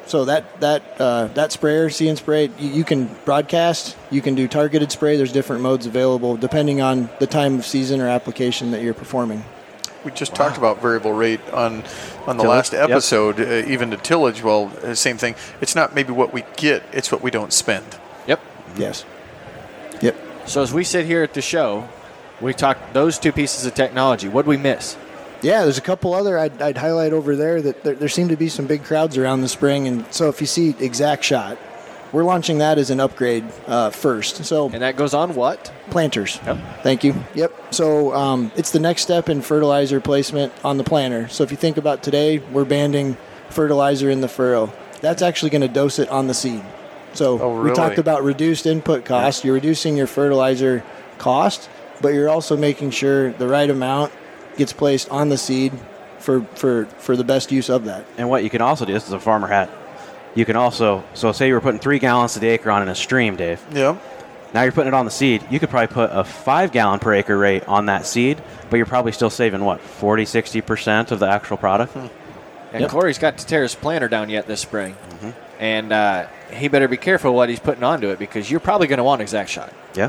that sprayer, See and Spray, you can broadcast, you can do targeted spray. There's different modes available depending on the time of season or application that you're performing. We just talked about variable rate on the Tillage, last episode, even to tillage. Well, same thing. It's not maybe what we get; it's what we don't spend. Yep. Yes. Yep. So as we sit here at the show, we talked those two pieces of technology. What did we miss? Yeah, there's a couple other I'd highlight over there that there seem to be some big crowds around the spring. And so if you see Exact Shot, we're launching that as an upgrade first. So And that goes on what? planters. Yep. Thank you. Yep. So it's the next step in fertilizer placement on the planter. So if you think about today, we're banding fertilizer in the furrow. That's actually going to dose it on the seed. So we talked about reduced input cost. You're reducing your fertilizer cost, but you're also making sure the right amount gets placed on the seed for the best use of that. And what you can also do, this is a farmer hat, you can also, so say you were putting 3 gallons to the acre on in a stream, Dave. Yeah. Now you're putting it on the seed. You could probably put a 5 gallon per acre rate on that seed, but you're probably still saving, 40, 60% of the actual product? And Corey's got to tear his planter down yet this spring. And he better be careful what he's putting onto it because you're probably going to want Exact Shot. Yeah.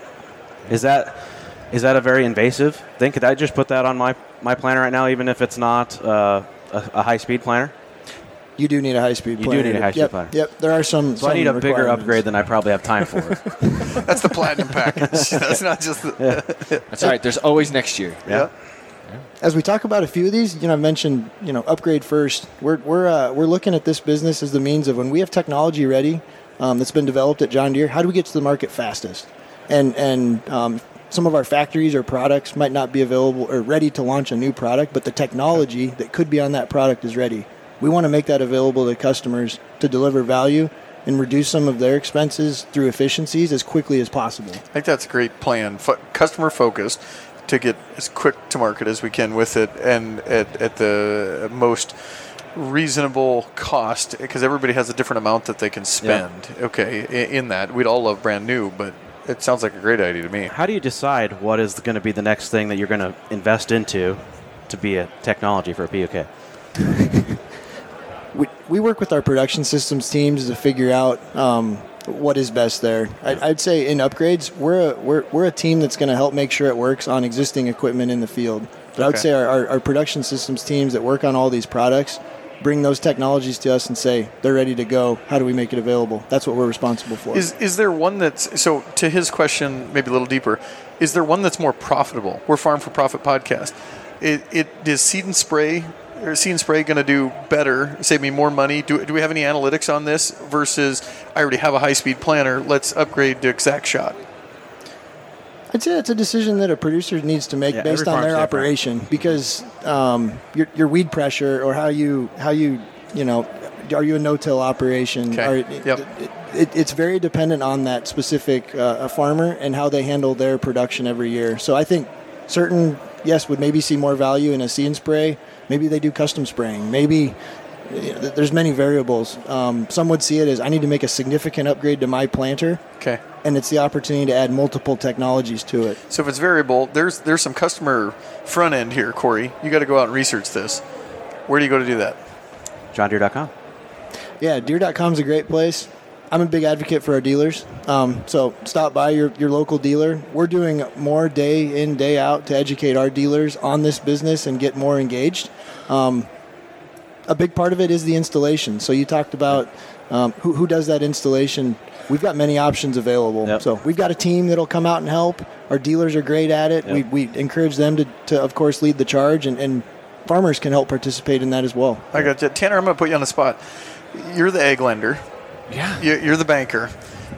Is that a very invasive thing? Could I just put that on my planter right now, even if it's not a high-speed planter? You do need a high-speed planter. You do need a high-speed planter. Yep. There are some. So I need a bigger requirements. upgrade than I probably have time for. That's the platinum package. That's not just the. That's all right. There's always next year. Yeah. As we talk about a few of these, I mentioned, upgrade first. We're looking at this business as the means of when we have technology ready that's been developed at John Deere. How do we get to the market fastest? And some of our factories or products might not be available or ready to launch a new product, but the technology that could be on that product is ready. We want to make that available to customers to deliver value and reduce some of their expenses through efficiencies as quickly as possible. I think that's a great plan. Customer focused to get as quick to market as we can with it and at the most reasonable cost because everybody has a different amount that they can spend. Yeah. Okay, in that. We'd all love brand new, but it sounds like a great idea to me. How do you decide what is going to be the next thing that you're going to invest into to be a technology for a PUK? We work with our production systems teams to figure out what is best there. I'd say in upgrades, we're a team that's going to help make sure it works on existing equipment in the field. But I would say our production systems teams that work on all these products, bring those technologies to us and say they're ready to go. How do we make it available? That's what we're responsible for. Is there one that's, so to his question, maybe a little deeper, is there one that's more profitable? We're Farm for Profit podcast. Is Seed and Spray going to do better, save me more money? Do we have any analytics on this versus I already have a high-speed planter, let's upgrade to ExactShot? I'd say it's a decision that a producer needs to make based on their operation, because your weed pressure or how you are you a no-till operation? Okay. It's very dependent on that specific farmer and how they handle their production every year. So I think certain, would maybe see more value in a See and Spray. Maybe they do custom spraying. Maybe there's many variables. Some would see it as I need to make a significant upgrade to my planter. Okay. And it's the opportunity to add multiple technologies to it. So if it's variable, there's some customer front end here, Corey. You got to go out and research this. Where do you go to do that? JohnDeere.com. Yeah, Deere.com is a great place. I'm a big advocate for our dealers. So stop by your local dealer. We're doing more day in, day out to educate our dealers on this business and get more engaged. A big part of it is the installation. So you talked about who does that installation. We've got many options available. Yep. So we've got a team that'll come out and help. Our dealers are great at it. Yep. We encourage them to, of course, lead the charge, and farmers can help participate in that as well. I got you. Tanner, I'm going to put you on the spot. You're the ag lender. Yeah. You're the banker.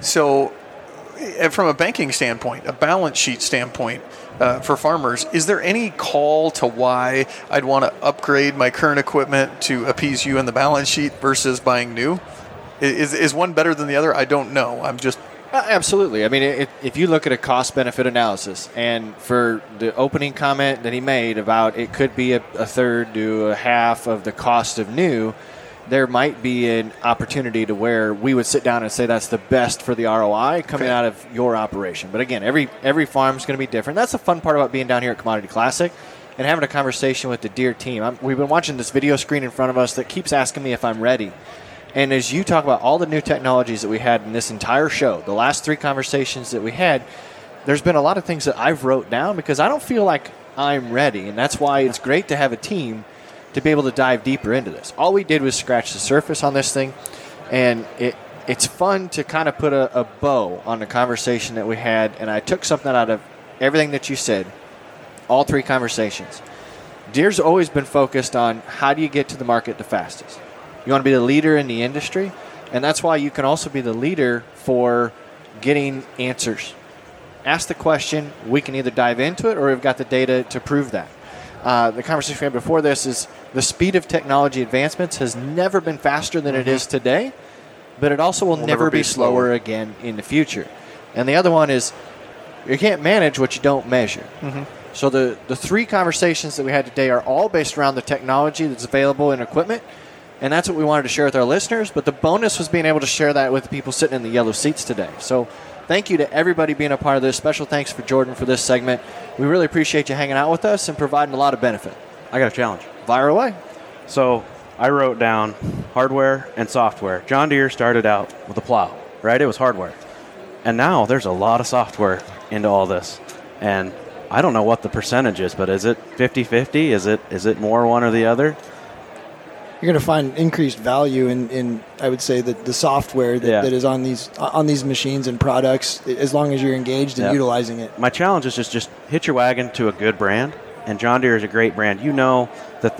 So from a banking standpoint, a balance sheet standpoint for farmers, is there any call to why I'd want to upgrade my current equipment to appease you in the balance sheet versus buying new? Is one better than the other? I don't know. I'm just... Absolutely. I mean, if you look at a cost-benefit analysis, and for the opening comment that he made about it could be a third to a half of the cost of new, there might be an opportunity to where we would sit down and say that's the best for the ROI coming out of your operation. But again, every farm is going to be different. That's the fun part about being down here at Commodity Classic and having a conversation with the Deere team. We've been watching this video screen in front of us that keeps asking me if I'm ready. And as you talk about all the new technologies that we had in this entire show, the last 3 conversations that we had, there's been a lot of things that I've wrote down because I don't feel like I'm ready. And that's why it's great to have a team to be able to dive deeper into this. All we did was scratch the surface on this thing, and it's fun to kind of put a bow on the conversation that we had, and I took something out of everything that you said, all 3 conversations. Deere's always been focused on how do you get to the market the fastest. You want to be the leader in the industry, and that's why you can also be the leader for getting answers. Ask the question, we can either dive into it or we've got the data to prove that. The conversation we had before this is the speed of technology advancements has never been faster than it is today, but it also will never be slower again in the future. And the other one is you can't manage what you don't measure. Mm-hmm. So the 3 conversations that we had today are all based around the technology that's available in equipment, and that's what we wanted to share with our listeners, but the bonus was being able to share that with the people sitting in the yellow seats today. So thank you to everybody being a part of this. Special thanks for Jordan for this segment. We really appreciate you hanging out with us and providing a lot of benefit. I got a challenge. Fire away. So I wrote down hardware and software. John Deere started out with a plow, right? It was hardware. And now there's a lot of software into all this. And I don't know what the percentage is, but is it 50-50? Is it more one or the other? You're going to find increased value in I would say, the software that is on these machines and products as long as you're engaged in utilizing it. My challenge is just hitch your wagon to a good brand, and John Deere is a great brand. You know that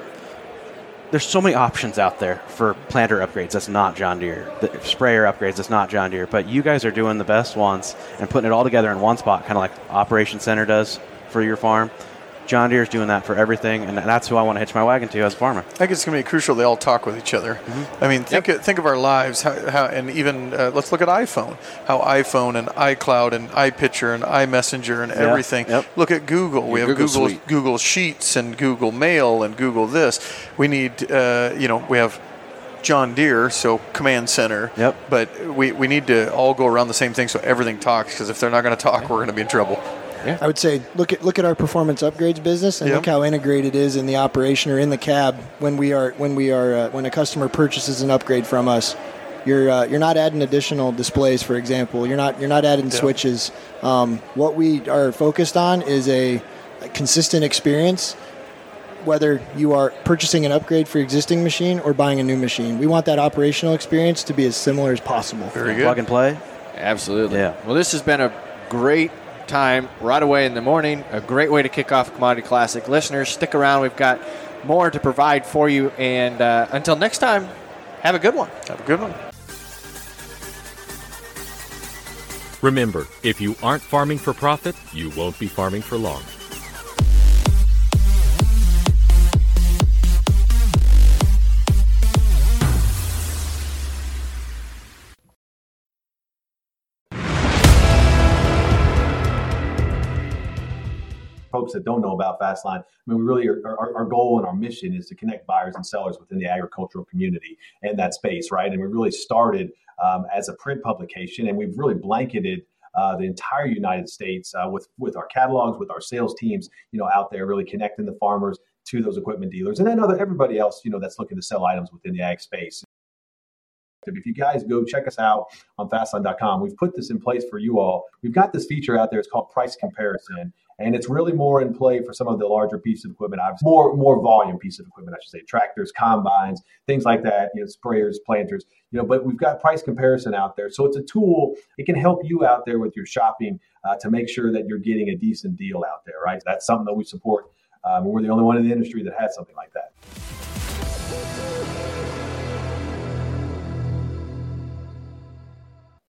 there's so many options out there for planter upgrades that's not John Deere, the sprayer upgrades that's not John Deere, but you guys are doing the best ones and putting it all together in one spot, kind of like Operation Center does for your farm. John Deere is doing that for everything, and that's who I want to hitch my wagon to as a farmer. I think it's going to be crucial they all talk with each other. Mm-hmm. I mean, think of our lives, how and even let's look at iPhone, how iPhone and iCloud and iPicture and iMessenger and everything. Look at Google. We have Google Sheets and Google Mail and Google this. We need, we have John Deere, so Command Center. But we need to all go around the same thing so everything talks, because if they're not going to talk, we're going to be in trouble. I would say look at our performance upgrades business and look how integrated it is in the operation or in the cab when a customer purchases an upgrade from us. You're not adding additional displays, for example. You're not adding switches. What we are focused on is a consistent experience whether you are purchasing an upgrade for your existing machine or buying a new machine. We want that operational experience to be as similar as possible. Very good. Plug and play. Absolutely. Yeah. Well, this has been a great time right away in the morning. A great way to kick off Commodity Classic. Listeners, stick around. We've got more to provide for you. And until next time, have a good one. Have a good one. Remember, if you aren't farming for profit, you won't be farming for long. Folks that don't know about Fastline, I mean, we really our goal and our mission is to connect buyers and sellers within the agricultural community and that space, right? And we really started as a print publication, and we've really blanketed the entire United States with our catalogs, with our sales teams, out there really connecting the farmers to those equipment dealers, and then everybody else, that's looking to sell items within the ag space. If you guys go check us out on Fastline.com, we've put this in place for you all. We've got this feature out there. It's called price comparison. And it's really more in play for some of the larger pieces of equipment, obviously more volume pieces of equipment, I should say, tractors, combines, things like that, sprayers, planters, but we've got price comparison out there. So it's a tool. It can help you out there with your shopping to make sure that you're getting a decent deal out there, right? That's something that we support. We're the only one in the industry that has something like that.